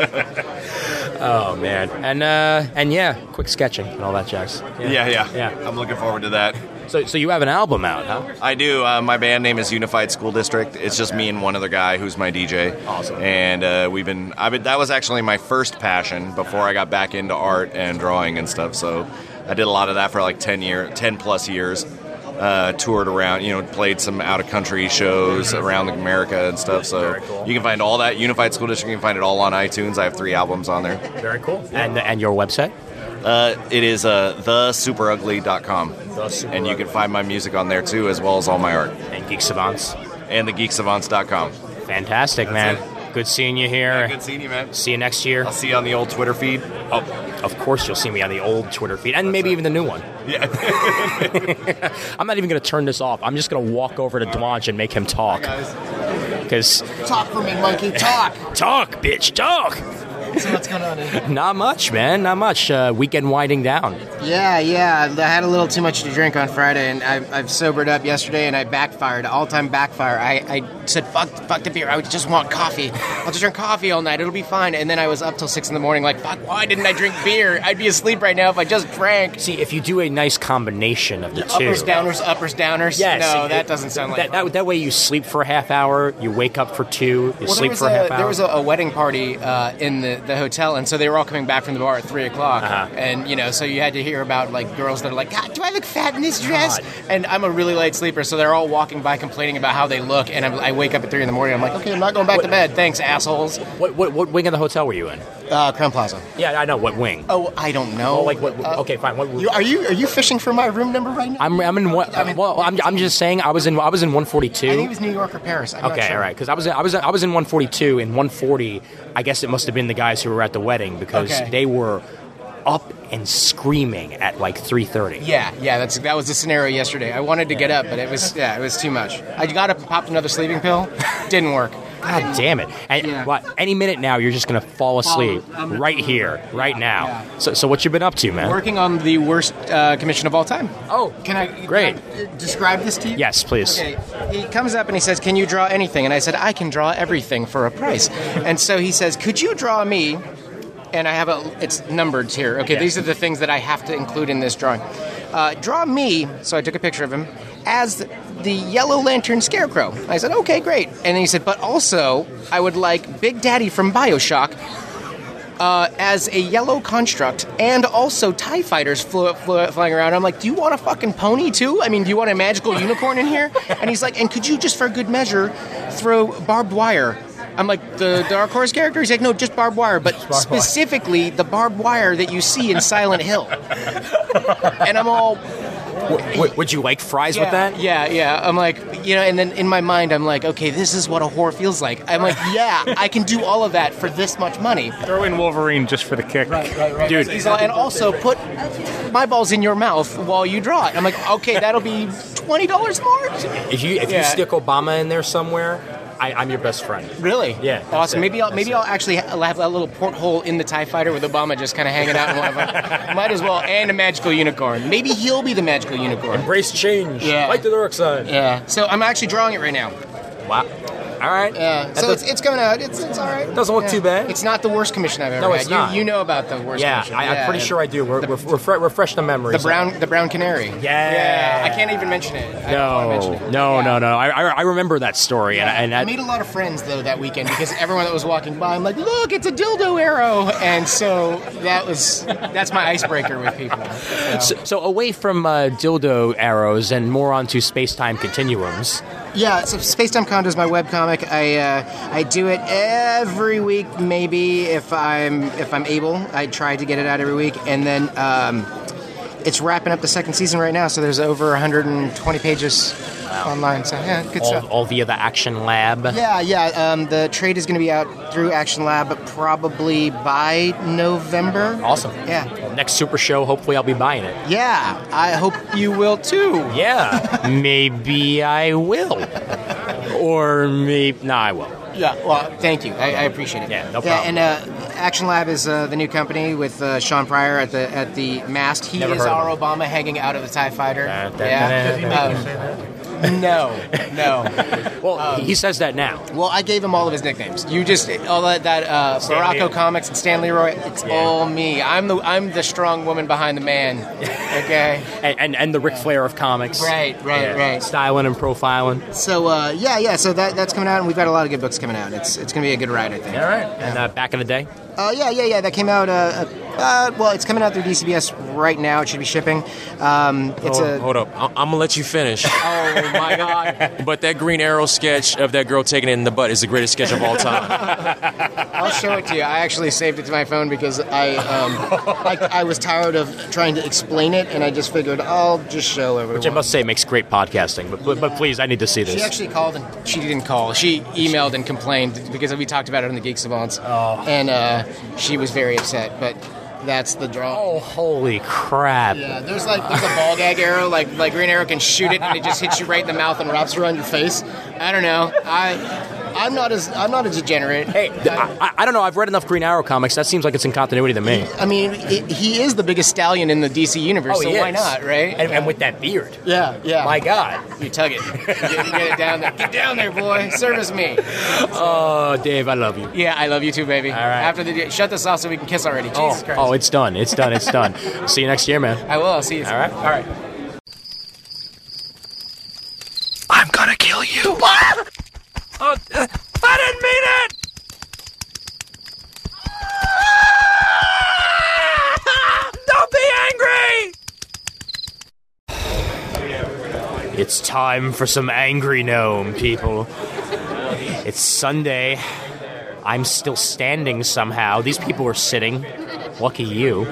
Oh, man. And, uh, and yeah, quick sketching and all that jazz. yeah, yeah, Yeah. I'm looking forward to that. So, so you have an album out, huh? I do. Uh, my band name is Unified School District. It's just me and one other guy who's my D J. Awesome. And uh, we've been. I've been. That was actually my first passion before I got back into art and drawing and stuff. So I did a lot of that for like ten year, ten plus years. Uh, toured around, you know, played some out of country shows around America and stuff. So cool. you can find all that Unified School District. You can find it all on iTunes. I have three albums on there. Very cool. And and your website? Uh, it is uh, the super ugly dot com. The Super And you can find my music on there too, as well as all my art. And Geek Savants. And the geek savants dot com. Fantastic, man. Good seeing you here. Yeah, good seeing you, man. See you next year. I'll see you on the old Twitter feed. Oh, of course you'll see me on the old Twitter feed, and maybe even the new one. Yeah. I'm not even going to turn this off. I'm just going to walk over to Dwanch and make him talk. Because Talk for me, monkey. Talk. talk, bitch, talk. So what's going on? In? Not much, man. Not much. Uh, weekend winding down. Yeah, yeah. I had a little too much to drink on Friday, and I've, I've sobered up yesterday, and I backfired. All-time backfire. I, I said, fuck, fuck the beer. I just want coffee. I'll just drink coffee all night. It'll be fine. And then I was up till six in the morning like, fuck, why didn't I drink beer? I'd be asleep right now if I just drank. See, if you do a nice combination of the two. Uppers, downers, uppers, downers. Yes. No, it, that doesn't sound like that, that, that way you sleep for a half hour, you wake up for two, you well, sleep for a, a half hour. There was a, a wedding party uh, in the, the hotel, and so they were all coming back from the bar at three o'clock. Uh-huh. And, you know, so you had to hear about, like, girls that are like, God, do I look fat in this dress? God. And I'm a really light sleeper, so they're all walking by complaining about how they look, and I'm, I wake up at three in the morning, I'm like, okay, I'm not going back what, to bed. Thanks, assholes. What, what what wing of the hotel were you in? Uh, Crown Plaza. Yeah, I know. What wing? Oh, I don't know. Oh, like what? Uh, okay, fine. What, you, are you are you fishing for my room number right now? I'm I'm in what? I mean, well, I'm I'm just saying I was in I was in one forty-two. I think it was New York or Paris. I'm okay, not sure. all right, because I was in, I was I was in one forty-two and one forty. I guess it must have been the guys who were at the wedding because Okay. they were up and screaming at like three thirty. Yeah, yeah, that's that was the scenario yesterday. I wanted to get up, but it was yeah, it was too much. I got up and popped another sleeping pill. Didn't work. God damn it! And Yeah. what? Any minute now, you're just gonna fall asleep I'm- right here, right now. yeah. So, so what you been up to, man? Working on the worst uh, commission of all time. Oh, can I great. can I describe this to you? Yes, please. Okay. He comes up and he says, "Can you draw anything?" And I said, "I can draw everything for a price." And so he says, "Could you draw me?" And I have a, it's numbered here. Okay, Yeah. these are the things that I have to include in this drawing. Uh, draw me, so I took a picture of him, as the Yellow Lantern Scarecrow. I said, okay, great. And then he said, but also, I would like Big Daddy from Bioshock uh, as a yellow construct, and also TIE fighters flew, flew, flying around. I'm like, do you want a fucking pony too? I mean, do you want a magical unicorn in here? And he's like, and could you, just for good measure, throw barbed wire? I'm like, the Dark Horse character? He's like, no, just barbed wire, but barbed specifically the barbed wire that you see in Silent Hill. And I'm all... W- w- would you like fries yeah, with that? Yeah, yeah. I'm like, you know, and then in my mind, I'm like, okay, this is what a whore feels like. I'm like, yeah, I can do all of that for this much money. Throw in Wolverine just for the kick. Right, right, right. Dude. He's like, and also put my balls in your mouth while you draw it. I'm like, okay, that'll be twenty dollars more? If you if Yeah. you stick Obama in there somewhere, I, I'm your best friend. Really? Yeah. that's Awesome. it. Maybe I'll That's maybe it. I'll actually ha- have that little porthole in the TIE fighter with Obama just kind of hanging out in one of them. Might as well. And a magical unicorn. Maybe he'll be the magical unicorn. Embrace change. Yeah. Fight the dark side. Yeah. So I'm actually drawing it right now. Wow. All right. Yeah. That So does- it's, it's coming out. It's it's all right. It doesn't look Yeah. too bad. It's not the worst commission I've ever No, had. it's you, not. You know about the worst yeah, commission. I, I'm pretty sure I do. We're, we're, we're, fre- we're fresh the memories. The brown the brown canary. Yeah. Yeah. I can't even mention it. I don't wanna No, mention it. no, Yeah. no, no. I, I, I remember that story, Yeah. and, and I that, made a lot of friends though that weekend because everyone that was walking by, I'm like, look, it's a dildo arrow, and so that was that's my icebreaker with people. So. so, so away from uh, dildo arrows and more onto space-time continuums. Yeah, so Space Time Condo is my webcomic. I uh, I do it every week, maybe if I'm if I'm able. I try to get it out every week, and then um, it's wrapping up the second season right now. So there's over one hundred twenty pages online. So yeah, good all, stuff. all via the Action Lab. Yeah, yeah. Um, the trade is going to be out through Action Lab probably by November. Awesome. Yeah. Next Super Show, hopefully I'll be buying it. Yeah, I hope you will too. Yeah, maybe I will. Or maybe... No, I will. Yeah, well, thank you. I, I appreciate it. Yeah, no Yeah, problem. and uh, Action Lab is uh, the new company with uh, Sean Pryor at the at the mast. He Never is heard of our him. Obama hanging out of the TIE Fighter. Da, da, yeah. da, da, da. Um, no, no. Well, he says that now. Well, I gave him all of his nicknames. You just all that that uh, Stan Baracco Lee. Comics and Stan Leroy. It's Yeah. all me. I'm the I'm the strong woman behind the man. Okay. And, and, and the Ric Flair of comics. Right, right, Yeah. right. Styling and profiling. So uh, yeah, yeah. So that that's coming out, and we've got a lot of good books coming out. It's it's gonna be a good ride, I think. All right. And uh, back in the day? Uh, yeah, yeah, yeah. That came out. Uh, uh, well, it's coming out through D C B S right now. It should be shipping. Um, it's hold, a. hold up. I- I'm gonna let you finish. Oh my god! But that Green Arrow sketch of that girl taking it in the butt is the greatest sketch of all time. I'll show it to you. I actually saved it to my phone because I, um, I, I was tired of trying to explain it, and I just figured I'll just show everyone. Which I must say makes great podcasting. But, but, but please, I need to see this. She actually called and she didn't call. She emailed and complained because we talked about it on the Geek Savants, Oh. and uh, she was very upset. But that's the draw. Oh, holy crap. Yeah, there's like there's a ball gag arrow, like like Green Arrow can shoot it and it just hits you right in the mouth and wraps around your face. I don't know. I I'm not as I'm not a degenerate. Hey, I, I don't know. I've read enough Green Arrow comics. That seems like it's in continuity to me. I mean, it, he is the biggest stallion in the D C universe, Oh, so he why is. not, right? And, and with that beard. Yeah, yeah. My God. You tug it. You get, you get it down there. Get down there, boy. Service me. Oh, Dave, I love you. Yeah, I love you too, baby. All right. After the shut this off so we can kiss already. Jesus Oh, Christ. oh, it's done. It's done. It's done. See you next year, man. I will. I'll see you soon. All right. All right. I'm gonna kill you. What? Oh, uh, I didn't mean it! Don't be angry! It's time for some Angry Gnome, people. It's Sunday. I'm still standing somehow. These people are sitting. Lucky you.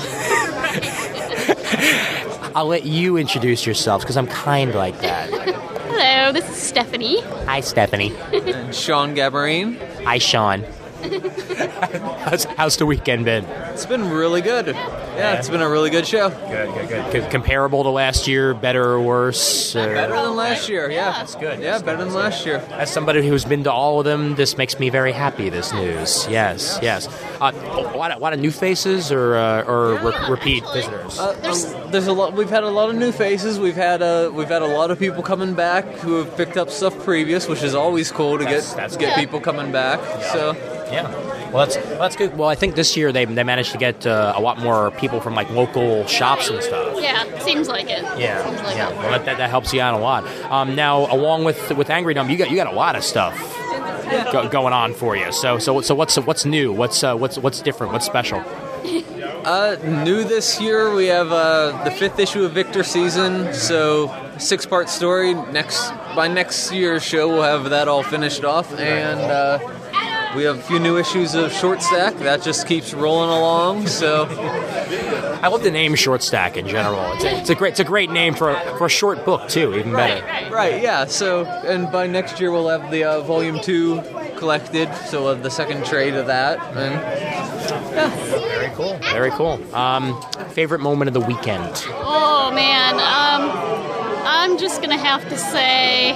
I'll let you introduce yourselves, because I'm kind like that. Hello, this is Stephanie. Hi, Stephanie. And Sean Gabarine. Hi, Sean. how's, how's the weekend been? It's been really good. Yeah, it's been a really good show. Good, good, good. C- comparable to last year, better or worse? Or... Better than last year, yeah. That's good. Yeah, better than last year. As somebody who's been to all of them, this makes me very happy, this news. Yes, yes. Uh, a, lot of, a lot of new faces or uh, or re- repeat visitors? Uh, um, there's a lot. We've had a lot of new faces. We've had uh, we've had a lot of people coming back who have picked up stuff previous, which is always cool to That's- get that's get good. people coming back. So yeah. Well, that's well, that's good. Well, I think this year they they managed to get uh, a lot more people from like local shops and stuff. Yeah, seems like it. Yeah, Seems like yeah. it. Well, that, that, that helps you out a lot. Um, now, along with with Angry Gnome, you got you got a lot of stuff go, going on for you. So so so what's what's new? What's uh, what's what's different? What's special? Uh, new this year, we have uh, the fifth issue of Victor Season, so six-part story. Next by next year's show, we'll have that all finished off, and uh, we have a few new issues of Short Stack. That just keeps rolling along. So I love the name Short Stack in general. It's a, it's a great it's a great name for a, for a short book too. Even better. right, yeah. So and by next year, we'll have the uh, volume two collected. So we'll have the second trade of that, and yeah, very cool. Very cool. Um, favorite moment of the weekend? Oh man, um, I'm just gonna have to say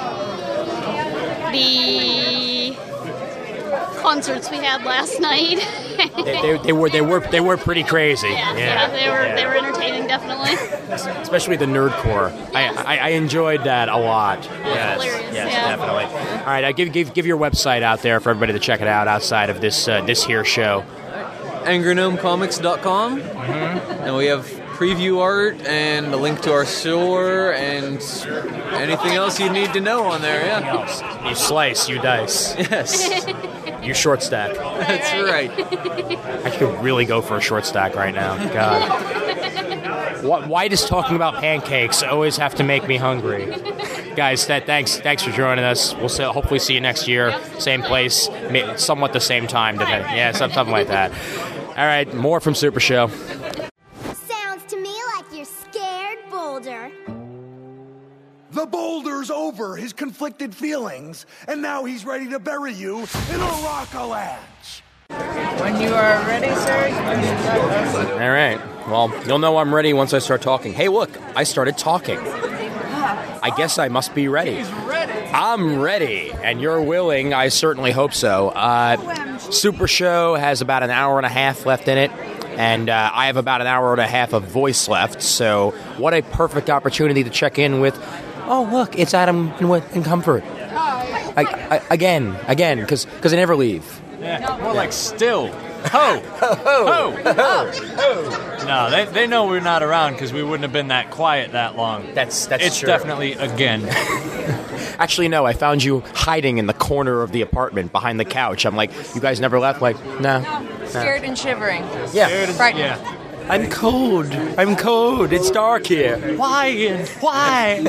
the concerts we had last night. They, they, they were they were they were pretty crazy. Yeah, yeah, they were they were entertaining, definitely. Especially the Nerdcore. I, I I enjoyed that a lot. Yes, hilarious, yes, yeah. definitely. All right, I give give give your website out there for everybody to check it out outside of this uh, this here show. angry gnome comics dot com, Mm-hmm. and we have preview art and a link to our store and anything else you need to know on there. Yeah, you slice, you dice. Yes, you short stack. That's right. I could really go for a short stack right now. God, why, why does talking about pancakes always have to make me hungry? Guys, that thanks thanks for joining us. We'll see, hopefully see you next year, same place, may- somewhat the same time, depending. Yeah, some- something like that. All right, more from Super Show. Sounds to me like you're scared, Boulder. The Boulder's over his conflicted feelings, and now he's ready to bury you in a rock-a-lanche. When you are ready, sir, you can start us. All right. Well, you'll know I'm ready once I start talking. Hey, look, I started talking. I guess I must be ready. He's ready. I'm ready, and you're willing. I certainly hope so. Uh, Super Show has about an hour and a half left in it, and uh, I have about an hour and a half of voice left, so what a perfect opportunity to check in with, oh, look, it's Adam and, and Comfort. I, I, again, again, because I never leave. Yeah, more like still. Ho! Ho! Ho! Ho! No, they, they know we're not around because we wouldn't have been that quiet that long. That's that's It's true. definitely again. Actually, no, I found you hiding in the corner of the apartment behind the couch. I'm like, you guys never left? Like, no. no. Scared and shivering. Yeah. Frightened. Yeah. I'm cold. I'm cold. It's dark here. Why, Ian? Why?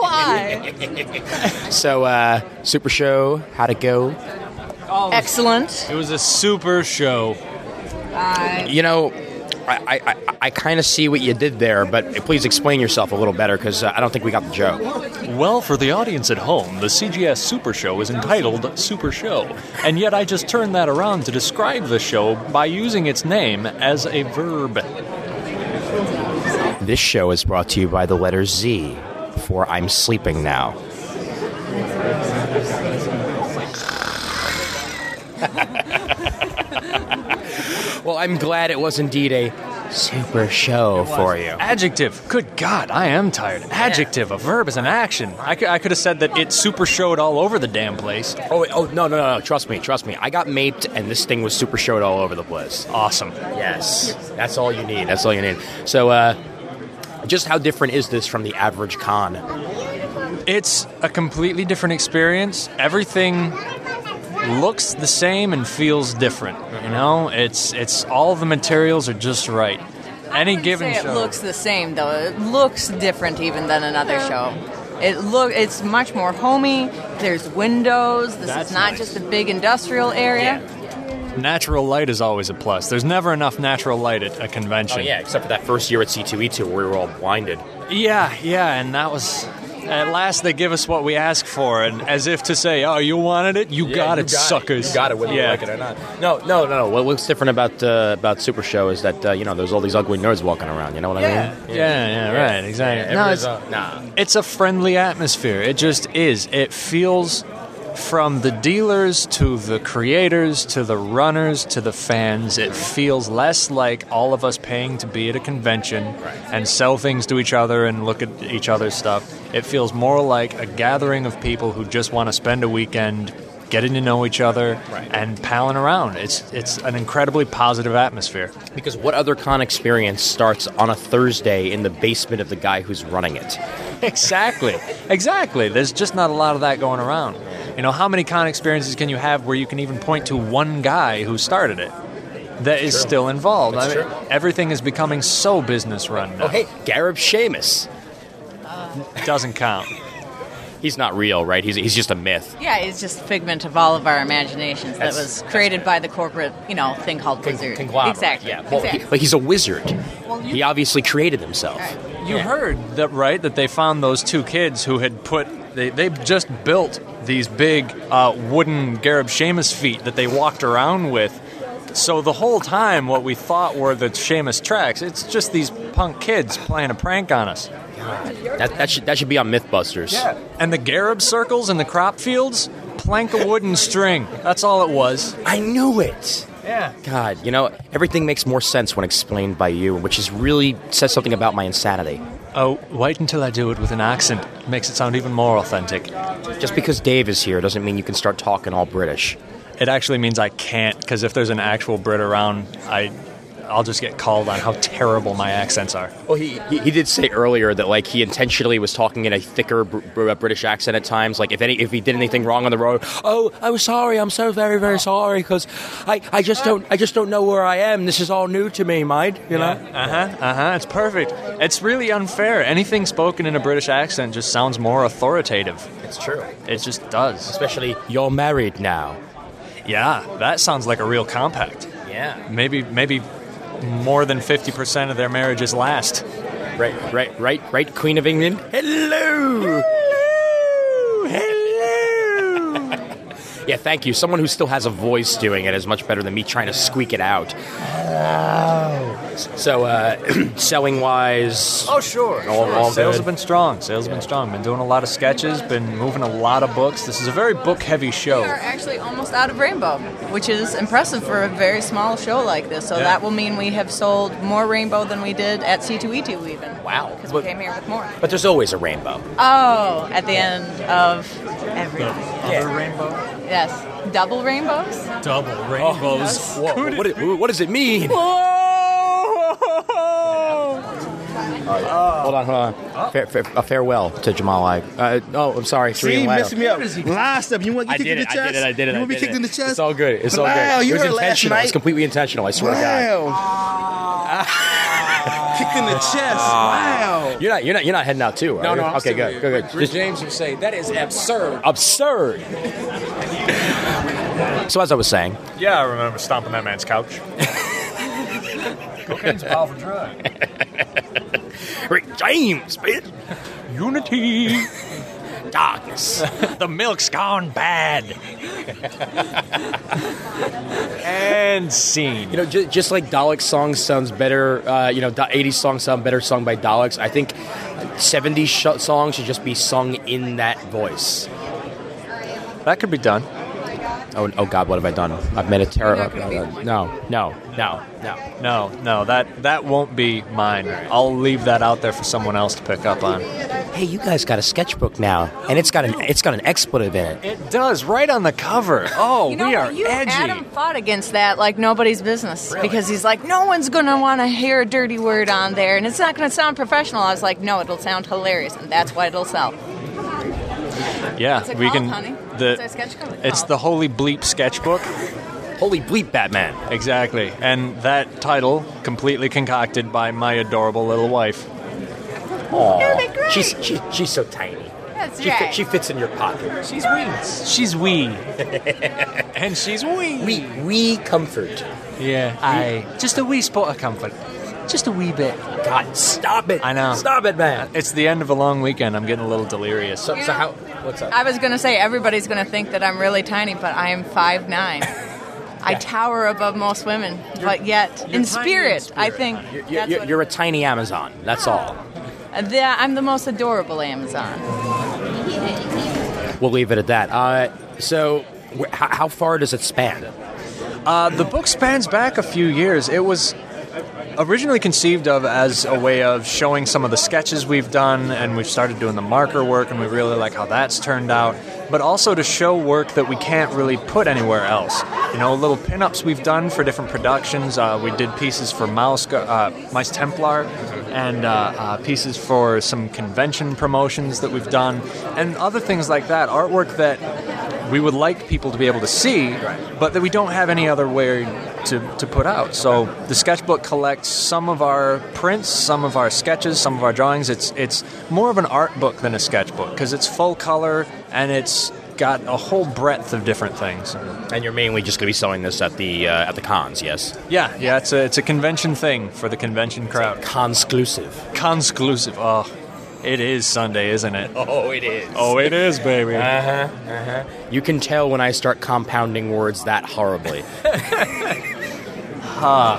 Why? So, uh, Super Show, how'd it go? Excellent. It was a super show. I You know, I I, I, I kind of see what you did there, but please explain yourself a little better, because uh, I don't think we got the joke. Well, for the audience at home, the C G S Super Show is entitled Super Show, and yet I just turned that around to describe the show by using its name as a verb. This show is brought to you by the letter Z for I'm Sleeping Now. Well, I'm glad it was indeed a super show for you. Adjective. Good God, I am tired. Adjective. A verb is an action. I could, I could have said that it super showed all over the damn place. Oh, wait, oh no, no, no, no! Trust me, trust me. I got maped, and this thing was super showed all over the place. Awesome. Yes, that's all you need. That's all you need. So, uh, just how different is this from the average con? It's a completely different experience. Everything looks the same and feels different. You know, it's it's all the materials are just right. Any given say show. It looks the same though. It looks different even than another show. It look it's much more homey. There's windows. This That's is not nice. just a big industrial area. Natural light is always a plus. There's never enough natural light at a convention. Oh yeah, except for that first year at C two E two where we were all blinded. Yeah, yeah, and that was... At last they give us what we ask for, and as if to say, oh, you wanted it? You Yeah, got you it, got it. suckers. You got it whether you Yeah. like it or not. No, no, no, no. What- What's different about uh, about Super Show is that, uh, you know, there's all these ugly nerds walking around. You know what Yeah, I mean? yeah, yeah, right, exactly. No, it's, nah. it's a friendly atmosphere. It just is. It feels, from the dealers to the creators to the runners to the fans, it feels less like all of us paying to be at a convention and sell things to each other and look at each other's stuff. It feels more like a gathering of people who just want to spend a weekend getting to know each other and palling around. It's it's an incredibly positive atmosphere. Because what other con experience starts on a Thursday in the basement of the guy who's running it? Exactly. Exactly. There's just not a lot of that going around. You know, how many con experiences can you have where you can even point to one guy who started it that is True. still involved? That's I mean, true. everything is becoming so business run now. Oh, hey, Garib Sheamus. Doesn't count. He's not real, right? He's he's just a myth. Yeah, it's just a figment of all of our imaginations that That's- was created by the corporate, you know, thing called Blizzard. Conglomerate. Exactly. Yeah. Well, exactly. he, like he's a wizard. He obviously created himself. You heard that, right? That they found those two kids who had put they they just built these big uh, wooden Garib Sheamus feet that they walked around with. So the whole time, what we thought were the Sheamus tracks, it's just these punk kids playing a prank on us. That that should that should be on MythBusters. Yeah. And the Garib circles in the crop fields, plank of wood and string. That's all it was. I knew it. Yeah. God, you know, everything makes more sense when explained by you, which is really says something about my insanity. Oh, wait until I do it with an accent. It makes it sound even more authentic. Just because Dave is here doesn't mean you can start talking all British. It actually means I can't, because if there's an actual Brit around, I, I'll just get called on how terrible my accents are. Well, he, he he did say earlier that like he intentionally was talking in a thicker br- br- British accent at times. Like if any if he did anything wrong on the road, oh, I'm sorry, I'm so very very sorry because I, I just don't I just don't know where I am. This is all new to me, mate. You know. Uh huh. Uh huh. It's perfect. It's really unfair. Anything spoken in a British accent just sounds more authoritative. It's true. It just does. Especially, you're married now. Yeah, that sounds like a real compact. Yeah. Maybe maybe more than fifty percent of their marriages last. Right, right, right, right, Queen of England. Hello! Hello! Hello! Yeah, thank you. Someone who still has a voice doing it is much better than me trying to squeak it out. So, uh, selling-wise... Oh, sure. All, sure. all Sales good. have been strong. Sales have been strong. Been doing a lot of sketches, been moving a lot of books. This is a very book-heavy show. We are actually almost out of Rainbow, which is impressive for a very small show like this. So Yeah. that will mean we have sold more Rainbow than we did at C two E two even. Wow. Because we came here with more. But there's always a rainbow. Oh, at the end of everything. Other rainbow? Yes. Double rainbows? Double rainbows. Whoa, what, it- what does it mean? Hold on, hold on. Fair, fair, a farewell to Jamal Ike. Uh, oh, I'm sorry. See, Serene you Lado. messing me up. Last time, you want to I get kicked did in it, the I chest? did it, I did it, You I want to be did kicked it. in the chest? It's all good. It's all Wow, good. you It was heard last intentional. It's night. completely intentional. I swear to God. Wow. Kicked in the chest. Wow. You're not, you're not, you're not heading out too, are No, you? no, I'm Okay, still good, here. good, good. Rich Just James would say that is absurd. absurd. So as I was saying, Yeah, I remember stomping that man's couch. Cocaine's a powerful drug. Rick James, bitch. Unity. Darkness. The milk's gone bad. And scene. You know, j- just like Daleks songs sounds better, uh, you know, da- eighties songs sound better sung by Daleks, I think seventies sh- songs should just be sung in that voice. That could be done. Oh, oh God, what have I done? I've made a terrible. Uh, no, no, no, no, no, no. That that won't be mine. I'll leave that out there for someone else to pick up on. Hey, you guys got a sketchbook now, and it's got an it's got an expletive in it. It does, right on the cover. Oh, You know, we are you, edgy. Adam fought against that like nobody's business because he's like, no one's going to want to hear a dirty word on there, and it's not going to sound professional. I was like, no, it'll sound hilarious, and that's why it'll sell. Yeah, What's it we called, can. honey? The What's our sketchbook called? it's the Holy Bleep sketchbook. Holy Bleep Batman. Exactly, and that title completely concocted by my adorable little wife. Aw, she's she, she's so tiny. That's She, right. fit, she fits in your pocket. She's wee. She's wee. And she's wee. Wee wee comfort. Yeah, I just a wee spot of comfort. Just a wee bit. God, stop it. I know. Stop it, man. It's the end of a long weekend. I'm getting a little delirious. So, so how? What's up? I was going to say, everybody's going to think that I'm really tiny, but I am five nine. I tower above most women, but yet, in spirit, I think You're, that's you're, what you're a tiny Amazon. That's all. the, I'm the most adorable Amazon. We'll leave it at that. Uh, so, wh- how, how far does it span? Uh, the book spans back a few years. It was originally conceived of as a way of showing some of the sketches we've done, and we've started doing the marker work, and we really like how that's turned out, but also to show work that we can't really put anywhere else. You know, little pin-ups we've done for different productions. Uh, we did pieces for Mouse, uh, Mice Templar, and uh, uh, pieces for some convention promotions that we've done, and other things like that, artwork that we would like people to be able to see, but that we don't have any other way to, to put out. So the sketchbook collects some of our prints, some of our sketches, some of our drawings. It's it's more of an art book than a sketchbook because it's full color and it's got a whole breadth of different things. And you're mainly just going to be selling this at the uh, at the cons, yes? Yeah, yeah. It's a it's a convention thing for the convention crowd. Consclusive. Consclusive. Oh. It is Sunday, isn't it? Oh, it is. Oh, it is, baby. Uh-huh, uh-huh. You can tell when I start compounding words that horribly. Ha.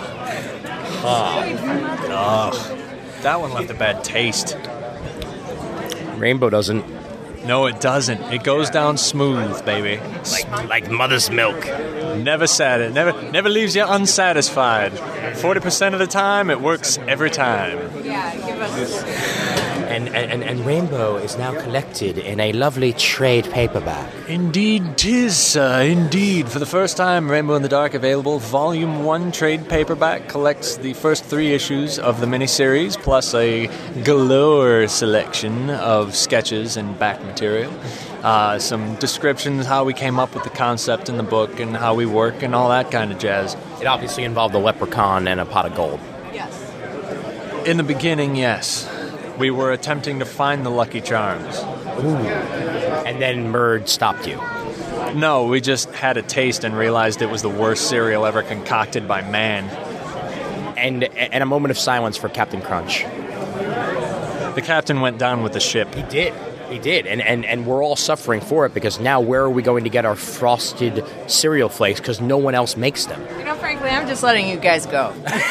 Ha. Ugh. That one left a bad taste. Rainbow doesn't. No, it doesn't. It goes down smooth, baby. Like, like mother's milk. Never sad. It never never leaves you unsatisfied. Forty percent of the time, it works every time. Yeah, give us... And, and, and Rainbow is now collected in a lovely trade paperback. Indeed, 'tis, sir. Indeed. For the first time, Rainbow in the Dark available. Volume one trade paperback collects the first three issues of the miniseries, plus a galore selection of sketches and back material. Uh, some descriptions, how we came up with the concept in the book, and how we work, and all that kind of jazz. It obviously involved a leprechaun and a pot of gold. Yes. In the beginning, yes. We were attempting to find the Lucky Charms. Ooh. And then Murd stopped you. No, we just had a taste and realized it was the worst cereal ever concocted by man. And and a moment of silence for Captain Crunch. The captain went down with the ship. He did. He did. And, and, and we're all suffering for it because now where are we going to get our frosted cereal flakes because no one else makes them? You know, frankly, I'm just letting you guys go.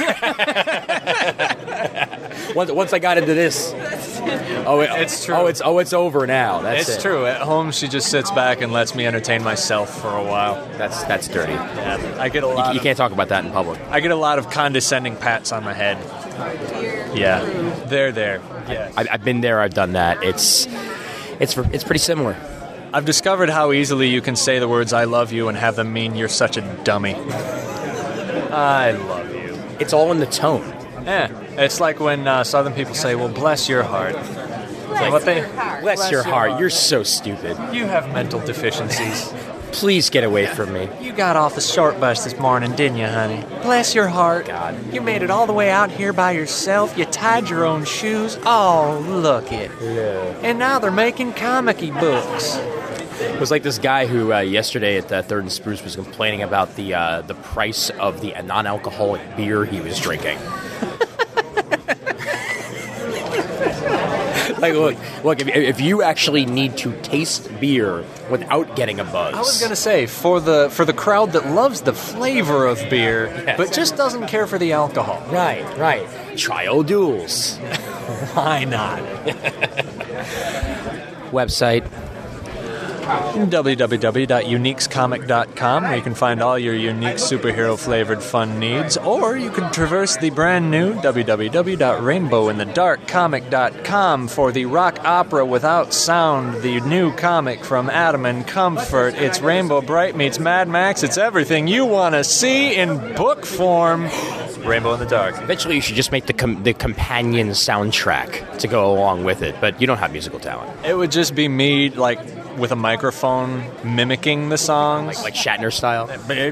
Once, once I got into this, oh, it, it's true. Oh, it's oh, it's over now. That's it's it. true. At home, she just sits back and lets me entertain myself for a while. That's that's dirty. Yeah, I get a lot. You, you of, can't talk about that in public. I get a lot of condescending pats on my head. Yeah, they're there. Yeah, I, I've been there. I've done that. It's it's it's pretty similar. I've discovered how easily you can say the words "I love you" and have them mean you're such a dummy. I love you. It's all in the tone. Yeah, it's like when uh, Southern people say, "Well, bless your heart." Bless what they, your heart. Bless, Bless your, your heart. heart. You're so stupid. You have mental deficiencies. Please get away from me. You got off the short bus this morning, didn't you, honey? Bless your heart. God. You made it all the way out here by yourself. You tied your own shoes. Oh, look it. Yeah. And now they're making comic-y books. It was like this guy who uh, yesterday at the Third and Spruce was complaining about the uh, the price of the non-alcoholic beer he was drinking. Like, look, look. If, if you actually need to taste beer without getting a buzz, I was gonna say for the for the crowd that loves the flavor of beer, Yes. but just doesn't care for the alcohol. Right, right. Try Old Duels. Why not? Website. w w w dot uniques comic dot com, where you can find all your unique superhero-flavored fun needs, or you can traverse the brand new w w w dot rainbow in the dark comic dot com for the rock opera without sound, the new comic from Adam and Comfort. It's Rainbow Bright meets Mad Max. It's everything you want to see in book form. Rainbow in the Dark. Eventually, you should just make the com- the companion soundtrack to go along with it, but you don't have musical talent. It would just be me, like, with a microphone mimicking the songs. Like, like Shatner style.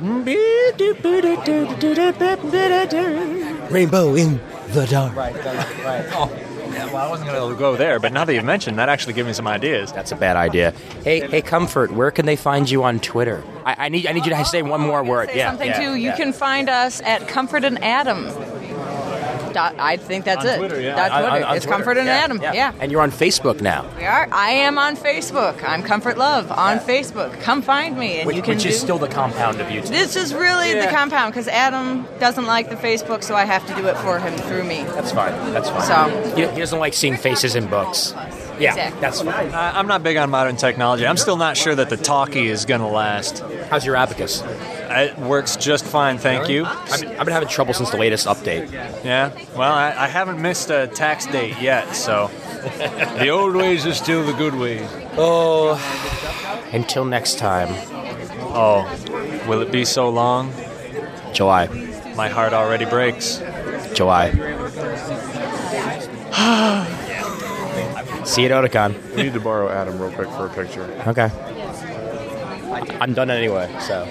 Rainbow in the dark. Right, right. Oh. Yeah, well, I wasn't going to go there, but now that you've mentioned, that actually gave me some ideas. That's a bad idea. Hey, hey, Comfort, where can they find you on Twitter? I, I need, I need you to say one more word. Say yeah, something yeah, too. You yeah. can find us at Comfort and Adam. Dot, I think that's on it. Twitter, yeah. Dot On- Twitter. on- on it's Twitter, Comfort and yeah, Adam. yeah. Yeah. And you're on Facebook now. We are. I am on Facebook. I'm Comfort Love on Facebook. Come find me, and Which, you can which do. is still the compound of YouTube. This is really Yeah. the compound because Adam doesn't like the Facebook, so I have to do it for him through me. That's fine. That's fine. So he, he doesn't like seeing faces in books. Yeah, Exactly. that's fine. I, I'm not big on modern technology. I'm still not sure that the talkie is going to last. How's your abacus? It works just fine, thank you. I've been, I've been having trouble since the latest update. Yeah? Well, I, I haven't missed a tax date yet, so the old ways are still the good ways. Oh, until next time. Oh, will it be so long? July. My heart already breaks. July. See you at Otakon. We need to borrow Adam real quick for a picture. Okay. I'm done anyway, so.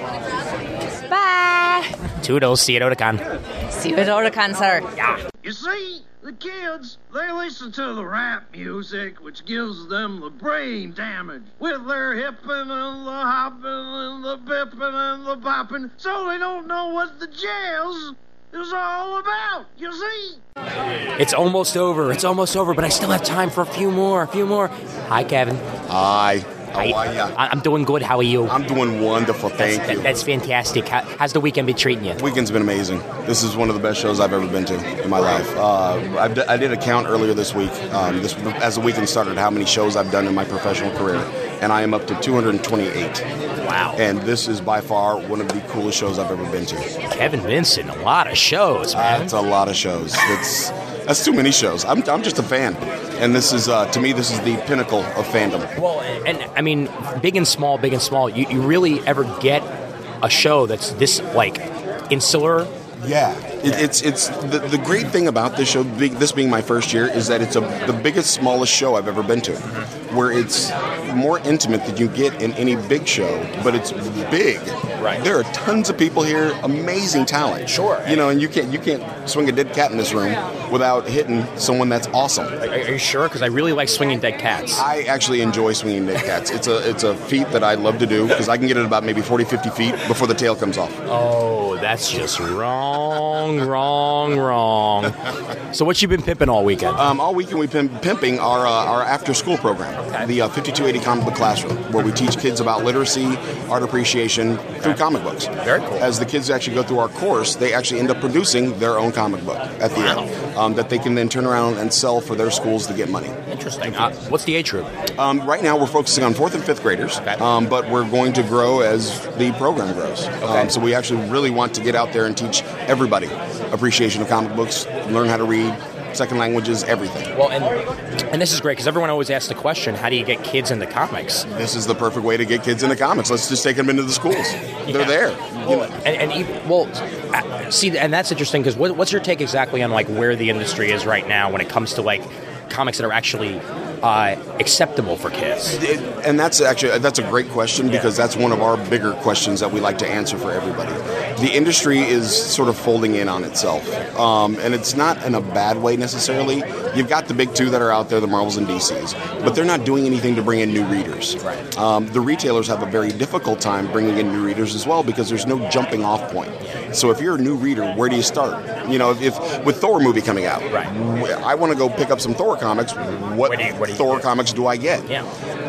bye. Toodles. See you at Otakon. See you at Otakon, sir. Yeah. You see, the kids, they listen to the rap music, which gives them the brain damage. With their hipping and the hopping and the bipping and the bopping, so they don't know what the jazz is all about, you see? It's almost over. It's almost over, but I still have time for a few more. A few more. Hi, Kevin. Hi. How Hi. are ya? I- I'm doing good. How are you? I'm doing wonderful, thank that's, you. that- that's fantastic. How, how's the weekend been treating you? Weekend's been amazing. This is one of the best shows I've ever been to in my life. Uh, I've d- I did a count earlier this week, um, this, as the weekend started, how many shows I've done in my professional career, and I am up to two hundred twenty-eight. Wow. And this is by far one of the coolest shows I've ever been to. Kevin Vincent, a lot of shows, man. That's a lot of shows. That's that's too many shows. I'm, I'm just a fan. And this is, uh, to me, this is the pinnacle of fandom. Well, and, and I mean, big and small, big and small. You, you really ever get a show that's this, like, insular? Yeah, it, it's it's the, the great thing about this show, big, this being my first year, is that it's a, the biggest, smallest show I've ever been to, where it's more intimate than you get in any big show, but it's big. Right. There are tons of people here, amazing talent. Sure. You know, and you can't you can't swing a dead cat in this room without hitting someone that's awesome. Are, are you sure? Because I really like swinging dead cats. I actually enjoy swinging dead cats. It's a it's a feat that I love to do because I can get it about maybe forty, fifty feet before the tail comes off. Oh, that's just wrong, wrong, wrong. So what you been pimping all weekend? Um, all weekend we've been pimping our uh, our after school program, Okay. the uh, fifty-two eighty Comic Book Classroom, where we teach kids about literacy, art appreciation through comic books. Very cool. As the kids actually go through our course, they actually end up producing their own comic book at the Wow. end, um, that they can then turn around and sell for their schools to get money. Interesting. Uh, what's the age group? Um, right now, we're focusing on fourth and fifth graders, um, but we're going to grow as the program grows. Um, so we actually really want to get out there and teach everybody appreciation of comic books, learn how to read, second languages, everything. Well, and and this is great because everyone always asks the question, how do you get kids into comics? This is the perfect way to get kids into comics. Let's just take them into the schools. They're there. You know. And, and even, well, uh, see, and that's interesting because what, what's your take exactly on like where the industry is right now when it comes to like comics that are actually uh, acceptable for kids? It- and that's actually that's a great question because that's one of our bigger questions that we like to answer for everybody. The industry is sort of folding in on itself, um, and it's not in a bad way necessarily. You've got the big two that are out there, the Marvels and D Cs, but they're not doing anything to bring in new readers. Right. Um, the retailers have a very difficult time bringing in new readers as well because there's no jumping off point. So if you're a new reader, where do you start? You know, if, if with Thor movie coming out, Right. I want to go pick up some Thor comics. What, do you- what do you Thor do? comics do I get? Yeah.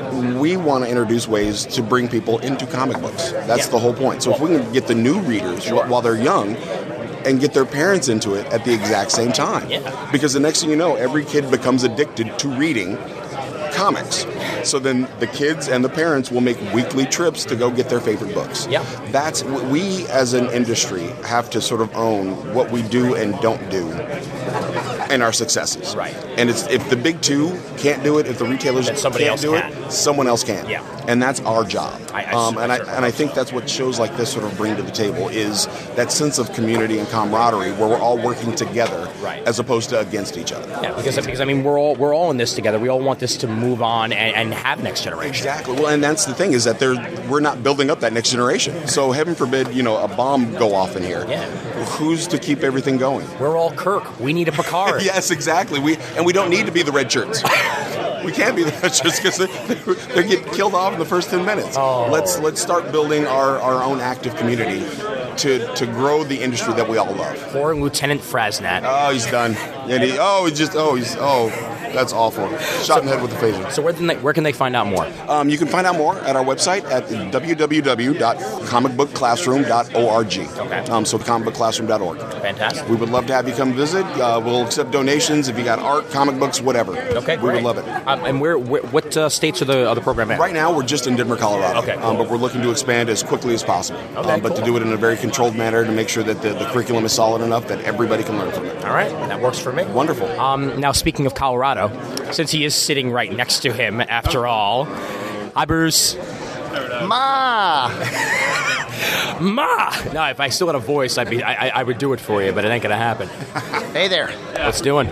We want to introduce ways to bring people into comic books. That's the whole point. So if we can get the new readers wh- while they're young and get their parents into it at the exact same time. Yeah. Because the next thing you know, every kid becomes addicted to reading comics. So then the kids and the parents will make weekly trips to go get their favorite books. Yeah. That's we as an industry have to sort of own what we do and don't do and our successes. Right. And it's if the big two can't do it, if the retailers Then somebody can't else do can. it, someone else can. Yeah. And that's our job. I- I- um, and I I certainly and I think that's what shows like this sort of bring to the table is that sense of community and camaraderie where we're all working together Right. as opposed to against each other. Yeah, because because I mean we're all we're all in this together. We all want this to move on and, and have next generation. Exactly. Well, and that's the thing is that there we're not building up that next generation. So heaven forbid, you know, a bomb go off in here. Yeah. Who's to keep everything going? We're all Kirk. We need a Picard. Yes, exactly. We and we don't need to be the red shirts. We can't be the red shirts because they, they get killed off in the first ten minutes. Oh. Let's let's start building our, our own active community to to grow the industry that we all love. Poor Lieutenant Frasnat. Oh, he's done. And he, oh, he just oh he's oh that's awful. Shot in the head with a phaser. So where can they where can they find out more? Um, you can find out more at our website at w w w dot comic book classroom dot org. Okay. Um, so comic book classroom dot org. Fantastic. We would love to have you come visit. Uh, we'll accept donations if you got art, comic books, whatever. Okay, we great. would love it. Um, and where, where what uh, states are the are the program at? Right now, we're just in Denver, Colorado. Okay, Um, but we're looking to expand as quickly as possible. Okay, um, but to cool. do it in a very controlled manner to make sure that the, the curriculum is solid enough that everybody can learn from it. All right, that works for me. Wonderful. Um, now, speaking of Colorado, since he is sitting right next to him, after all, hi, Bruce. Ma! Ma! No, if I still had a voice, I'd be, I, I I would do it for you, but it ain't gonna happen. Hey there. What's doing?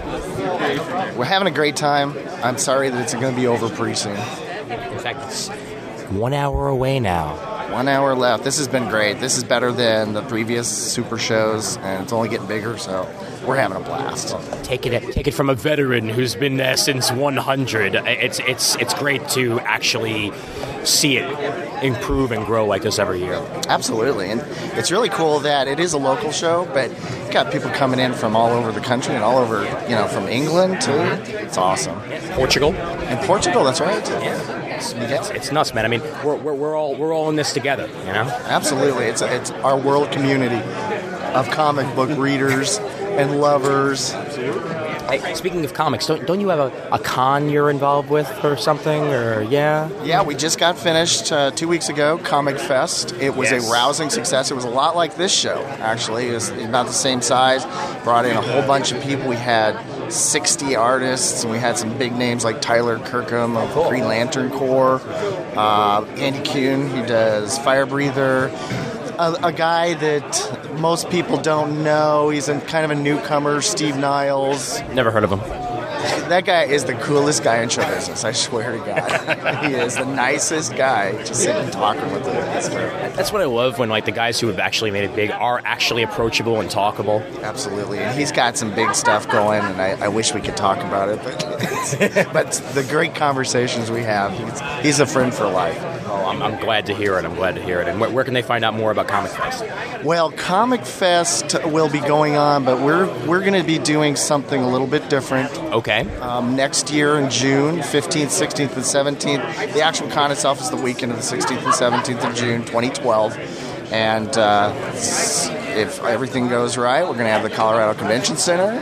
We're having a great time. I'm sorry that it's going to be over pretty soon. In fact, it's one hour away now. One hour left. This has been great. This is better than the previous super shows, and it's only getting bigger, so we're having a blast. Take it, take it from a veteran who's been there since one hundred. It's it's it's great to actually see it improve and grow like this every year. Absolutely, and it's really cool that it is a local show, but you got people coming in from all over the country and all over, you know, from England too. It's awesome. Portugal. And Portugal, that's right. Yeah. It's, it's, it's nuts, man. I mean, we're, we're, we're all we're all in this together, you know. Absolutely, it's it's our world community of comic book readers and lovers. Hey, speaking of comics, don't don't you have a, a con you're involved with or something? Or yeah, yeah, we just got finished uh, two weeks ago, Comic Fest. It was Yes. a rousing success. It was a lot like this show, actually. It was about the same size. Brought in a whole bunch of people. We had sixty artists, and we had some big names like Tyler Kirkham of Green Lantern Corps, uh, Andy Kuhn, who does Fire Breather. A, a guy that most people don't know. He's a kind of a newcomer, Steve Niles. Never heard of him. That guy is the coolest guy in show business, I swear to God. He is the nicest guy, just sitting and talking with him. That's what I love when like the guys who have actually made it big are actually approachable and talkable. Absolutely, and he's got some big stuff going, and I, I wish we could talk about it, but, but the great conversations we have, he's, he's a friend for life. Oh, I'm, I'm glad to hear it. I'm glad to hear it. And where, where can they find out more about Comic Fest? Well, Comic Fest will be going on, but we're we're going to be doing something a little bit different. Okay. Um, next year in June, fifteenth, sixteenth, and seventeenth. The actual con itself is the weekend of the sixteenth and seventeenth of June, twenty twelve. And uh, if everything goes right, we're going to have the Colorado Convention Center.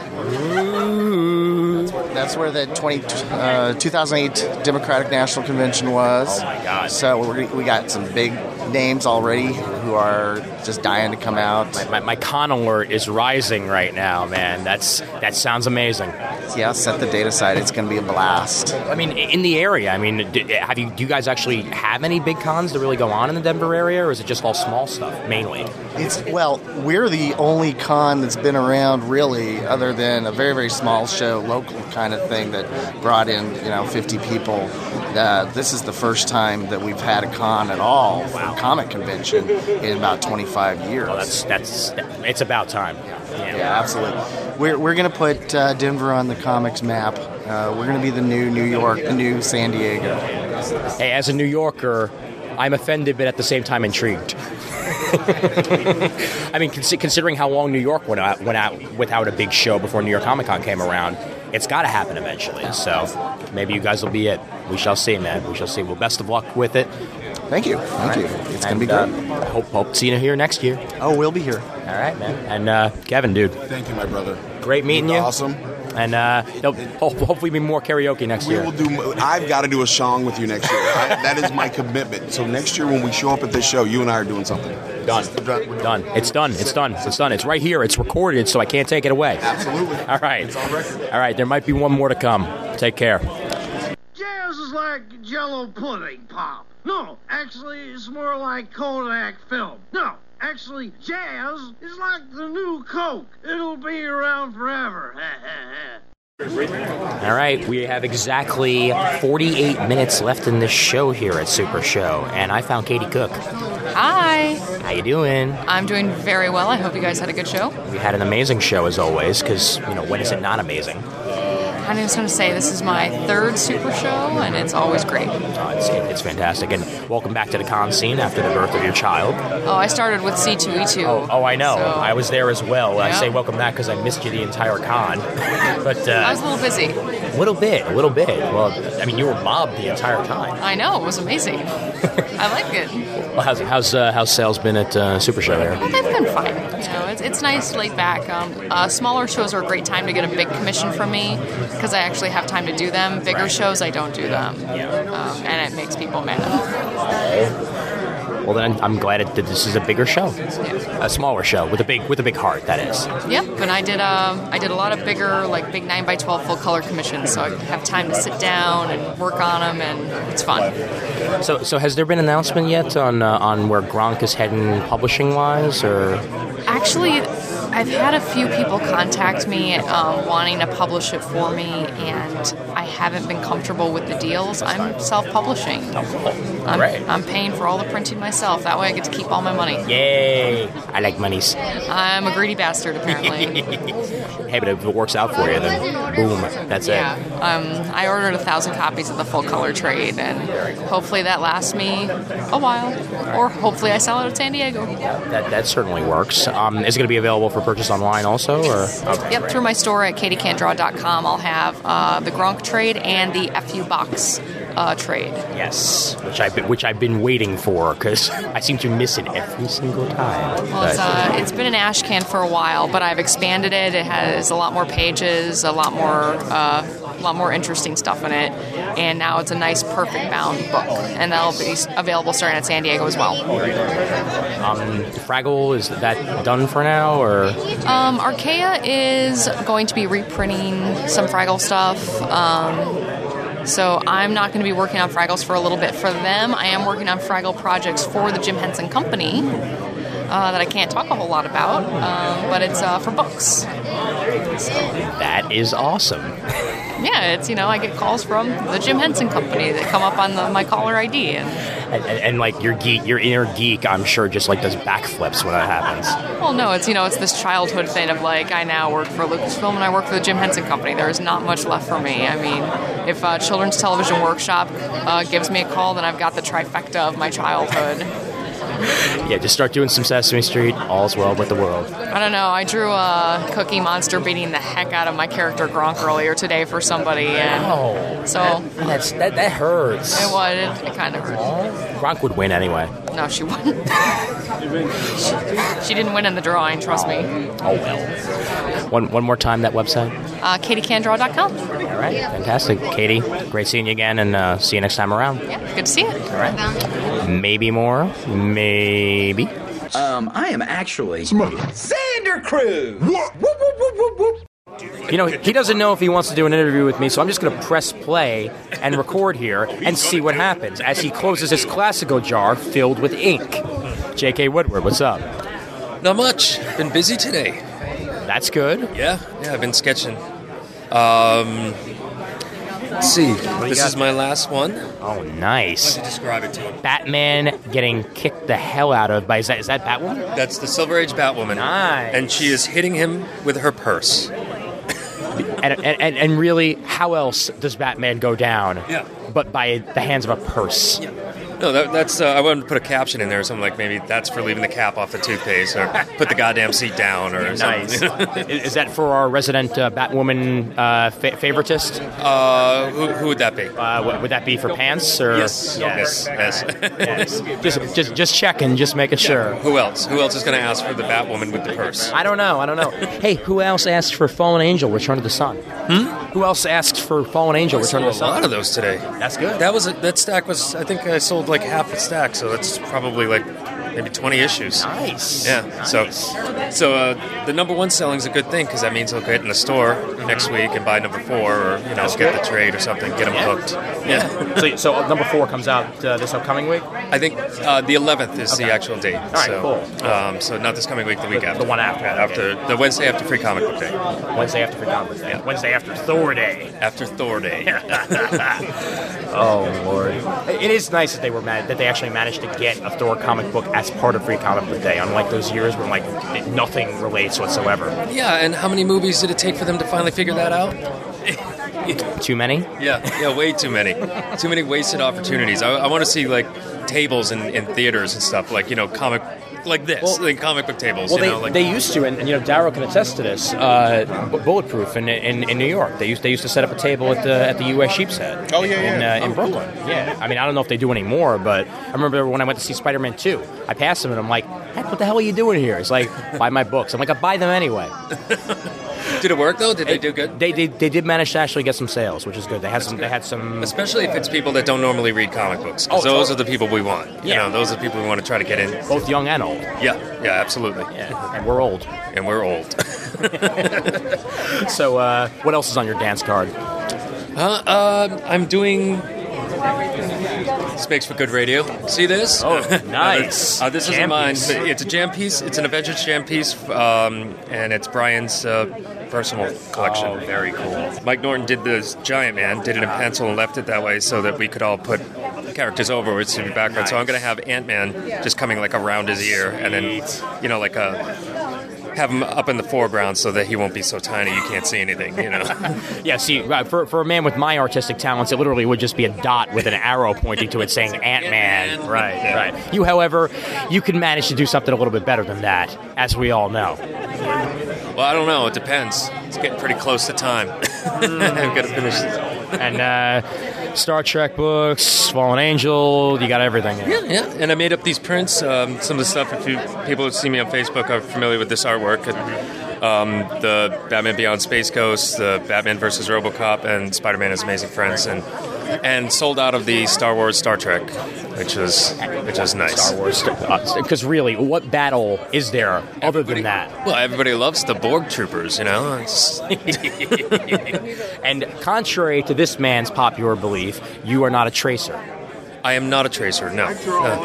That's where the twenty, uh, two thousand eight Democratic National Convention was. Oh, my God. So we're, we got some big names already who are just dying to come out. My, my, my con alert is rising right now, man. That's That sounds amazing. Yeah, set the date aside. It's going to be a blast. I mean, in the area, I mean, do, have you, do you guys actually have any big cons that really go on in the Denver area, or is it just all small stuff, mainly? It's well, we're the only con that's been around, really, other than a very, very small show, local kind of thing that brought in, you know, fifty people. Uh, this is the first time that we've had a con at all, wow. for a comic convention, in about twenty-five years. Oh, that's that's it's about time. Yeah, yeah absolutely. We're we're going to put uh, Denver on the comics map. Uh, we're going to be the new New York, the new San Diego. Hey, as a New Yorker, I'm offended, but at the same time intrigued. I mean, cons- considering how long New York went out, went out without a big show before New York Comic Con came around, it's got to happen eventually. So maybe you guys will be it. We shall see, man. We shall see. Well, best of luck with it. Thank you. Thank right. you. It's going to be great. Uh, hope, hope to see you here next year. Oh, we'll be here. All right, man. And uh, Kevin, dude. Thank you, my brother. Great meeting you. Awesome. And uh, there'll ho- hopefully be more karaoke next We year. will do. I've got to do a song with you next year. I, that is my commitment. So next year when we show up at this show, you and I are doing something. Done. Done. It's done. It's done. It's done. It's right here. It's recorded, so I can't take it away. Absolutely. All right. It's on record. All right. There might be one more to come. Take care. Jazz is like Jello pudding pop. No, actually, it's more like Kodak film. No, actually, jazz is like the new Coke. It'll be around forever. All right, we have exactly forty-eight minutes left in this show here at Super Show, and I found Katie Cook. Hi. How you doing? I'm doing very well. I hope you guys had a good show. We had an amazing show as always, because you know when is it not amazing? I just want to say this is my third Super Show, and it's always great. Uh, it's, it's fantastic, and welcome back to the con scene after the birth of your child. Oh, I started with C two E two. Oh, oh I know. So, I was there as well. I yeah. say welcome back because I missed you the entire con. But uh, I was a little busy. A little bit, a little bit. Well, I mean, you were mobbed the entire time. I know, it was amazing. I like it. Well, how's how's, uh, how's sales been at uh, Super Show there? Well, they've been fine. You know, it's, it's nice, laid back. Um, uh, smaller shows are a great time to get a big commission from me because I actually have time to do them. Bigger right. shows, I don't do them, um, and it makes people mad. Well, then I'm glad it, that this is a bigger show, yeah. a smaller show with a big with a big heart. That is. Yep, and I did uh, I did a lot of bigger, like big nine by twelve full color commissions, so I have time to sit down and work on them, and it's fun. So, so has there been an announcement yet on uh, on where Gronk is heading publishing wise, or? Actually, I've had a few people contact me um, wanting to publish it for me, and I haven't been comfortable with the deals. I'm self-publishing. Oh, I'm, right. I'm paying for all the printing myself. That way I get to keep all my money. Yay! I like monies. I'm a greedy bastard, apparently. Hey, but if it works out for you, then boom, that's yeah. it. Um, I ordered a thousand copies of the full color trade, and hopefully that lasts me a while. Or hopefully I sell it at San Diego. That that certainly works. Um, is it going to be available for purchase online also? Or okay, yep, right. through my store at katie can draw dot com, I'll have uh, the Gronk trade and the F U box uh, trade. Yes, which I've been, which I've been waiting for because I seem to miss it every single time. Well, it's, uh, it's been an ash can for a while, but I've expanded it. It has a lot more pages, a lot more, uh, a lot more interesting stuff in it, and now it's a nice, perfect bound book, and that'll be available starting at San Diego as well. Um, Fraggle, is that done for now, or? Um, Archaea is going to be reprinting some Fraggle stuff. Um, So I'm not going to be working on Fraggles for a little bit for them. I am working on Fraggle projects for the Jim Henson Company uh, that I can't talk a whole lot about, um, but it's uh, for books. So. That is awesome. Yeah, it's, you know, I get calls from the Jim Henson Company that come up on the, my caller I D. And, and, and, and like your geek, your inner geek, I'm sure just like does backflips when that happens. Well, no, it's, you know, it's this childhood thing of like, I now work for Lucasfilm and I work for the Jim Henson Company. There's not much left for me. I mean, if uh, Children's Television Workshop uh, gives me a call, then I've got the trifecta of my childhood. Yeah, just start doing some Sesame Street. All's well with the world. I don't know. I drew a Cookie Monster beating the heck out of my character Gronk earlier today for somebody, and oh, so that, that's, that that hurts. It was. It, it kind of hurt. Oh, Gronk would win anyway. No, she wouldn't. she, she didn't win in the drawing. Trust me. Oh well. One one more time that website. Uh, katie can draw dot com. All right, fantastic, Katie. Great seeing you again, and uh, see you next time around. Yeah, good to see you. All right. Maybe more. Maybe. Um, I am actually Xander Cruz. Whoop, whoop, whoop, whoop, whoop. You know, he doesn't know if he wants to do an interview with me, so I'm just going to press play and record here and see what happens as he closes his Classico jar filled with ink. J K Woodward, what's up? Not much. Been busy today. That's good. Yeah, yeah, I've been sketching. Um, let's see. This is my last one. Oh, nice. How would you describe it to him? Batman getting kicked the hell out of by, is that, is that Batwoman? That's the Silver Age Batwoman. Nice. And she is hitting him with her purse. and, and and really, how else does Batman go down? Yeah. But by the hands of a purse. Yeah. No, that, that's. Uh, I wanted to put a caption in there, something like maybe that's for leaving the cap off the toothpaste, or put the goddamn seat down, or Nice. something. Is that for our resident uh, Batwoman uh, fa- favoritist? Uh, who, who would that be? Uh, would, would that be for Pants? Or? Yes. Yes. Yes. Yes. Just, just, just checking, just making sure. Who else? Who else is going to ask for the Batwoman with the purse? I don't know. I don't know. Hey, who else asked for Fallen Angel: Return of the Sun? Hmm? Who else asked for Fallen Angel: I Return sold of the a Sun? lot of those today. That's good. That was a, that stack was. I think I sold like half the stack, so that's probably like maybe twenty issues. Nice. Yeah. Nice. So, so uh, the number one selling is a good thing because that means I'll get in the store next week and buy number four, or you know, get the trade or something, get them Yeah. hooked. Yeah. So, so number four comes out uh, this upcoming week. I think uh, the eleventh is Okay. the actual date. All right, so, cool. Um, so not this coming week, the week The- after. the one after. After the Wednesday after Free Comic Book Day. Wednesday after Free Comic Book Day. Wednesday after Thor Day. After Thor Day. Oh Lord! It is nice that they were mad that they actually managed to get a Thor comic book as part of Free Comic Book Day, unlike those years where like it, nothing relates whatsoever. Yeah, and how many movies did it take for them to finally figure that out? Too many? Yeah, yeah, way too many. Too many wasted opportunities. I, I want to see like tables in, in theaters and stuff, like you know, comic like this, Well- like comic book tables. Well, you they, know, like, they used to, and, and you know, Darryl can attest to this. Uh, Bu- Bulletproof in, in in New York, they used they used to set up a table at the at the U S Sheepshead. Oh, yeah, in, yeah. uh, in Oh, Brooklyn. Yeah, I mean, I don't know if they do anymore, but I remember when I went to see Spider-Man two, I passed him and I'm like, "Heck, what the hell are you doing here?" He's like, "Buy my books." I'm like, "I buy them anyway." did it work though? Did they do good? They, they they did manage to actually get some sales, which is good. They had some they had some. Especially if it's people that don't normally read comic books. 'Cause Oh, those totally. are the people we want. You Yeah. know, those are the people we want to try to get in. Both young and old. Yeah, yeah, absolutely. Yeah, and we're old. And we're old. So, uh, what else is on your dance card? Uh, uh, I'm doing. This makes for good radio. See this? Oh, Uh, nice. uh, this isn't Jam mine. piece. But it's a jam piece. It's an Avengers jam piece, um, and it's Brian's uh, personal collection. Oh, very cool. Mike Norton did this Giant Man, did it in pencil and left it that way so that we could all put characters over it to be background. So I'm going to have Ant-Man just coming like around his ear, and then you know like a. Have him up in the foreground so that he won't be so tiny you can't see anything, you know. Yeah, see, uh, for, for a man with my artistic talents, it literally would just be a dot with an arrow pointing to it saying Ant-Man. Right, right. You, however, you can manage to do something a little bit better than that, as we all know. Well, I don't know. It depends. It's getting pretty close to time. I've got to finish this. And uh, Star Trek books, Fallen Angel, you got everything. Yeah, yeah. And I made up these prints. Um, some of the stuff, if you people who see me on Facebook are familiar with this artwork. And, um, the Batman Beyond Space Ghost, the Batman versus RoboCop, and Spider-Man and His Amazing Friends. And and sold out of the Star Wars Star Trek, which was which was nice. Star Wars, because really, what battle is there other than that? Well, everybody loves the Borg troopers, you know. It's And contrary to this man's popular belief, you are not a tracer. I am not a tracer, no. no.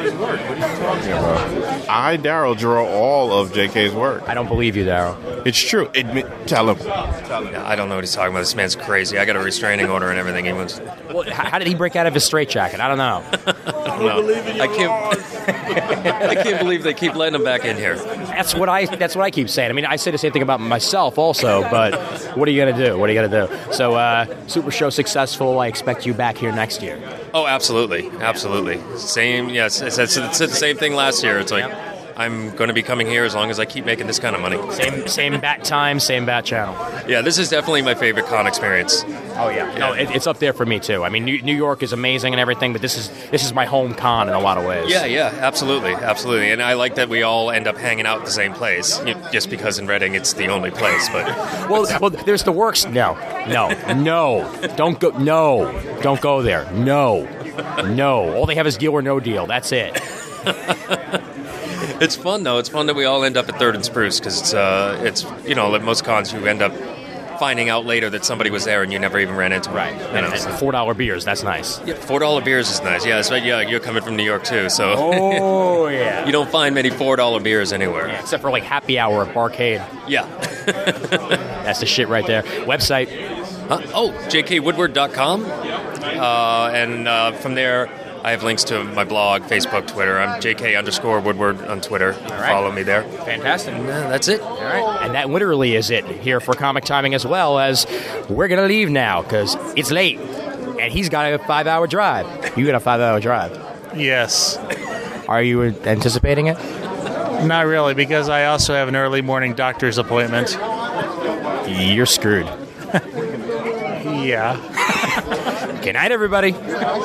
I, Daryl, draw all of J K's work. I don't believe you, Daryl. It's true. Admit, tell him. Yeah, I don't know what he's talking about. This man's crazy. I got a restraining order and everything. He was. Well, how how did he break out of his straitjacket? I don't know. No, I can't. I can't believe they keep letting him back in here. That's what I. That's what I keep saying. I mean, I say the same thing about myself, also. But what are you gonna do? What are you gonna do? So, uh, Super Show successful. I expect you back here next year. Oh, absolutely, absolutely. Same. Yes, it's, it's, it's the same thing last year. It's like I'm going to be coming here as long as I keep making this kind of money. Same, same bat time, same bat channel. Yeah, this is definitely my favorite con experience. Oh yeah, no, it, it's up there for me too. I mean, New, New York is amazing and everything, but this is this is my home con in a lot of ways. Yeah, yeah, absolutely, absolutely. And I like that we all end up hanging out at the same place, you- just because in Reading it's the only place. But Well, well, there's the works. No, no, no. Don't go. No, don't go there. No, no. All they have is Deal or No Deal. That's it. it's fun though. It's fun that we all end up at Third and Spruce because it's, uh, it's you know, like most cons you end up finding out later that somebody was there and you never even ran into them. Right. You And, know, and so- four dollar beers. That's nice. Yeah, four dollar beers is nice. Yeah, so yeah, you're coming from New York too, so Oh yeah. you don't find many four dollar beers anywhere. Yeah, except for like happy hour at Barcade. Yeah. That's the shit right there. Website. Huh? Oh, j k woodward dot com, uh, and uh, from there I have links to my blog, Facebook, Twitter. I'm J K underscore Woodward on Twitter. right. Follow me there. Fantastic. Yeah, that's it. All right. And that literally is it here for Comic Timing, as well as we're going to leave now because it's late. And he's got a five hour drive. You got a five hour drive. Yes. Are you anticipating it? Not really, because I also have an early morning doctor's appointment. You're screwed. Yeah. Good night, everybody.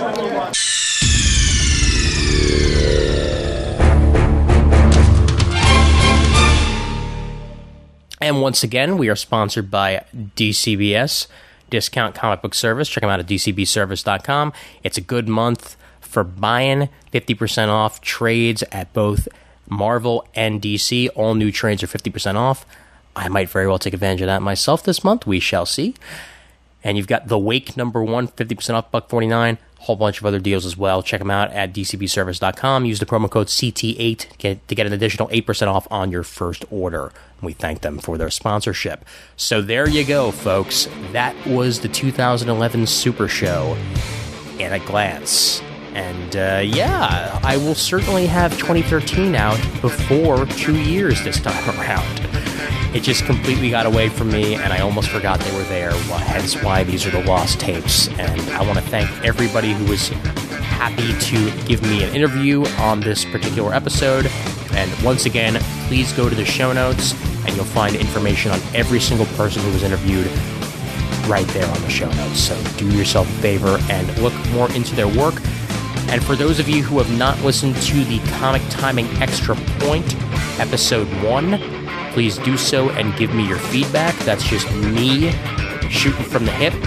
And once again, we are sponsored by D C B S, Discount Comic Book Service. Check them out at d c b service dot com. It's a good month for buying, fifty percent off trades at both Marvel and D C. All new trades are fifty percent off. I might very well take advantage of that myself this month. We shall see. And you've got The Wake number one, fifty percent off, buck forty-nine. A whole bunch of other deals as well. Check them out at d c b service dot com. Use the promo code C T eight to get, to get an additional eight percent off on your first order. We thank them for their sponsorship. So there you go, folks. That was the two thousand eleven Super Show at a glance. And uh, yeah, I will certainly have twenty thirteen out before two years this time around. It just completely got away from me, and I almost forgot they were there, hence why these are the lost tapes. And I want to thank everybody who was happy to give me an interview on this particular episode. And once again, please go to the show notes, and you'll find information on every single person who was interviewed right there on the show notes. So do yourself a favor and look more into their work. And for those of you who have not listened to the Comic Timing Extra Point, episode one, please do so and give me your feedback. That's just me shooting from the hip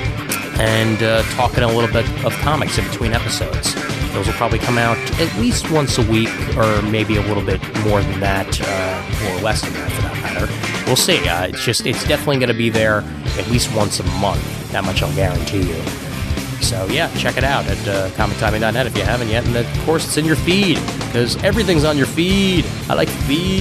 and uh, talking a little bit of comics in between episodes. Those will probably come out at least once a week, or maybe a little bit more than that, uh, or less than that for that matter. We'll see. Uh, it's just it's definitely going to be there at least once a month. That much I'll guarantee you. So yeah, check it out at uh, comic timing dot net if you haven't yet. And of course, it's in your feed, because everything's on your feed. I like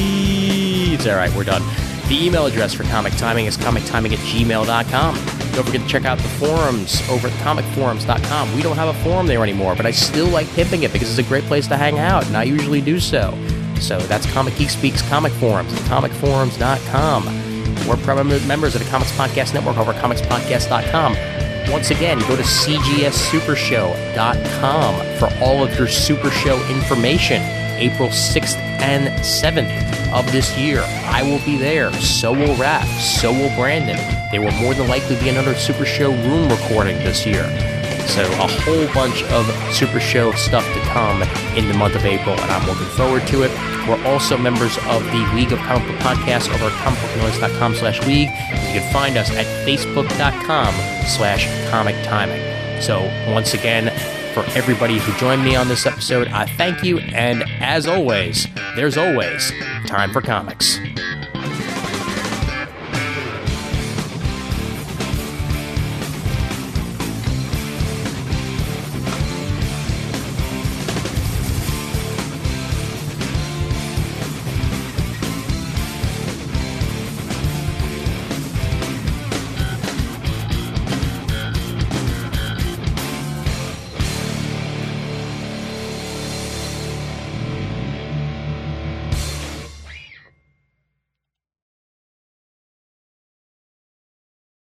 feeds. All right, we're done. The email address for Comic Timing is comic timing at gmail dot com. Don't forget to check out the forums over at comic forums dot com. We don't have a forum there anymore, but I still like pimping it because it's a great place to hang out, and I usually do so. So that's Comic Geek Speaks Comic Forums at comic forums dot com. We're proud members of the Comics Podcast Network over at comics podcast dot com. Once again, go to c g s super show dot com for all of your Super Show information. April sixth and seventh of this year. I will be there. So will Raph. So will Brandon. There will more than likely be another Super Show room recording this year. So a whole bunch of Super Show stuff to come in the month of April, and I'm looking forward to it. We're also members of the League of Comic Book Podcasts over at comic book noise dot com slash league. You can find us at facebook dot com slash comic timing. So once again, for everybody who joined me on this episode, I thank you, and as always, there's always time for comics.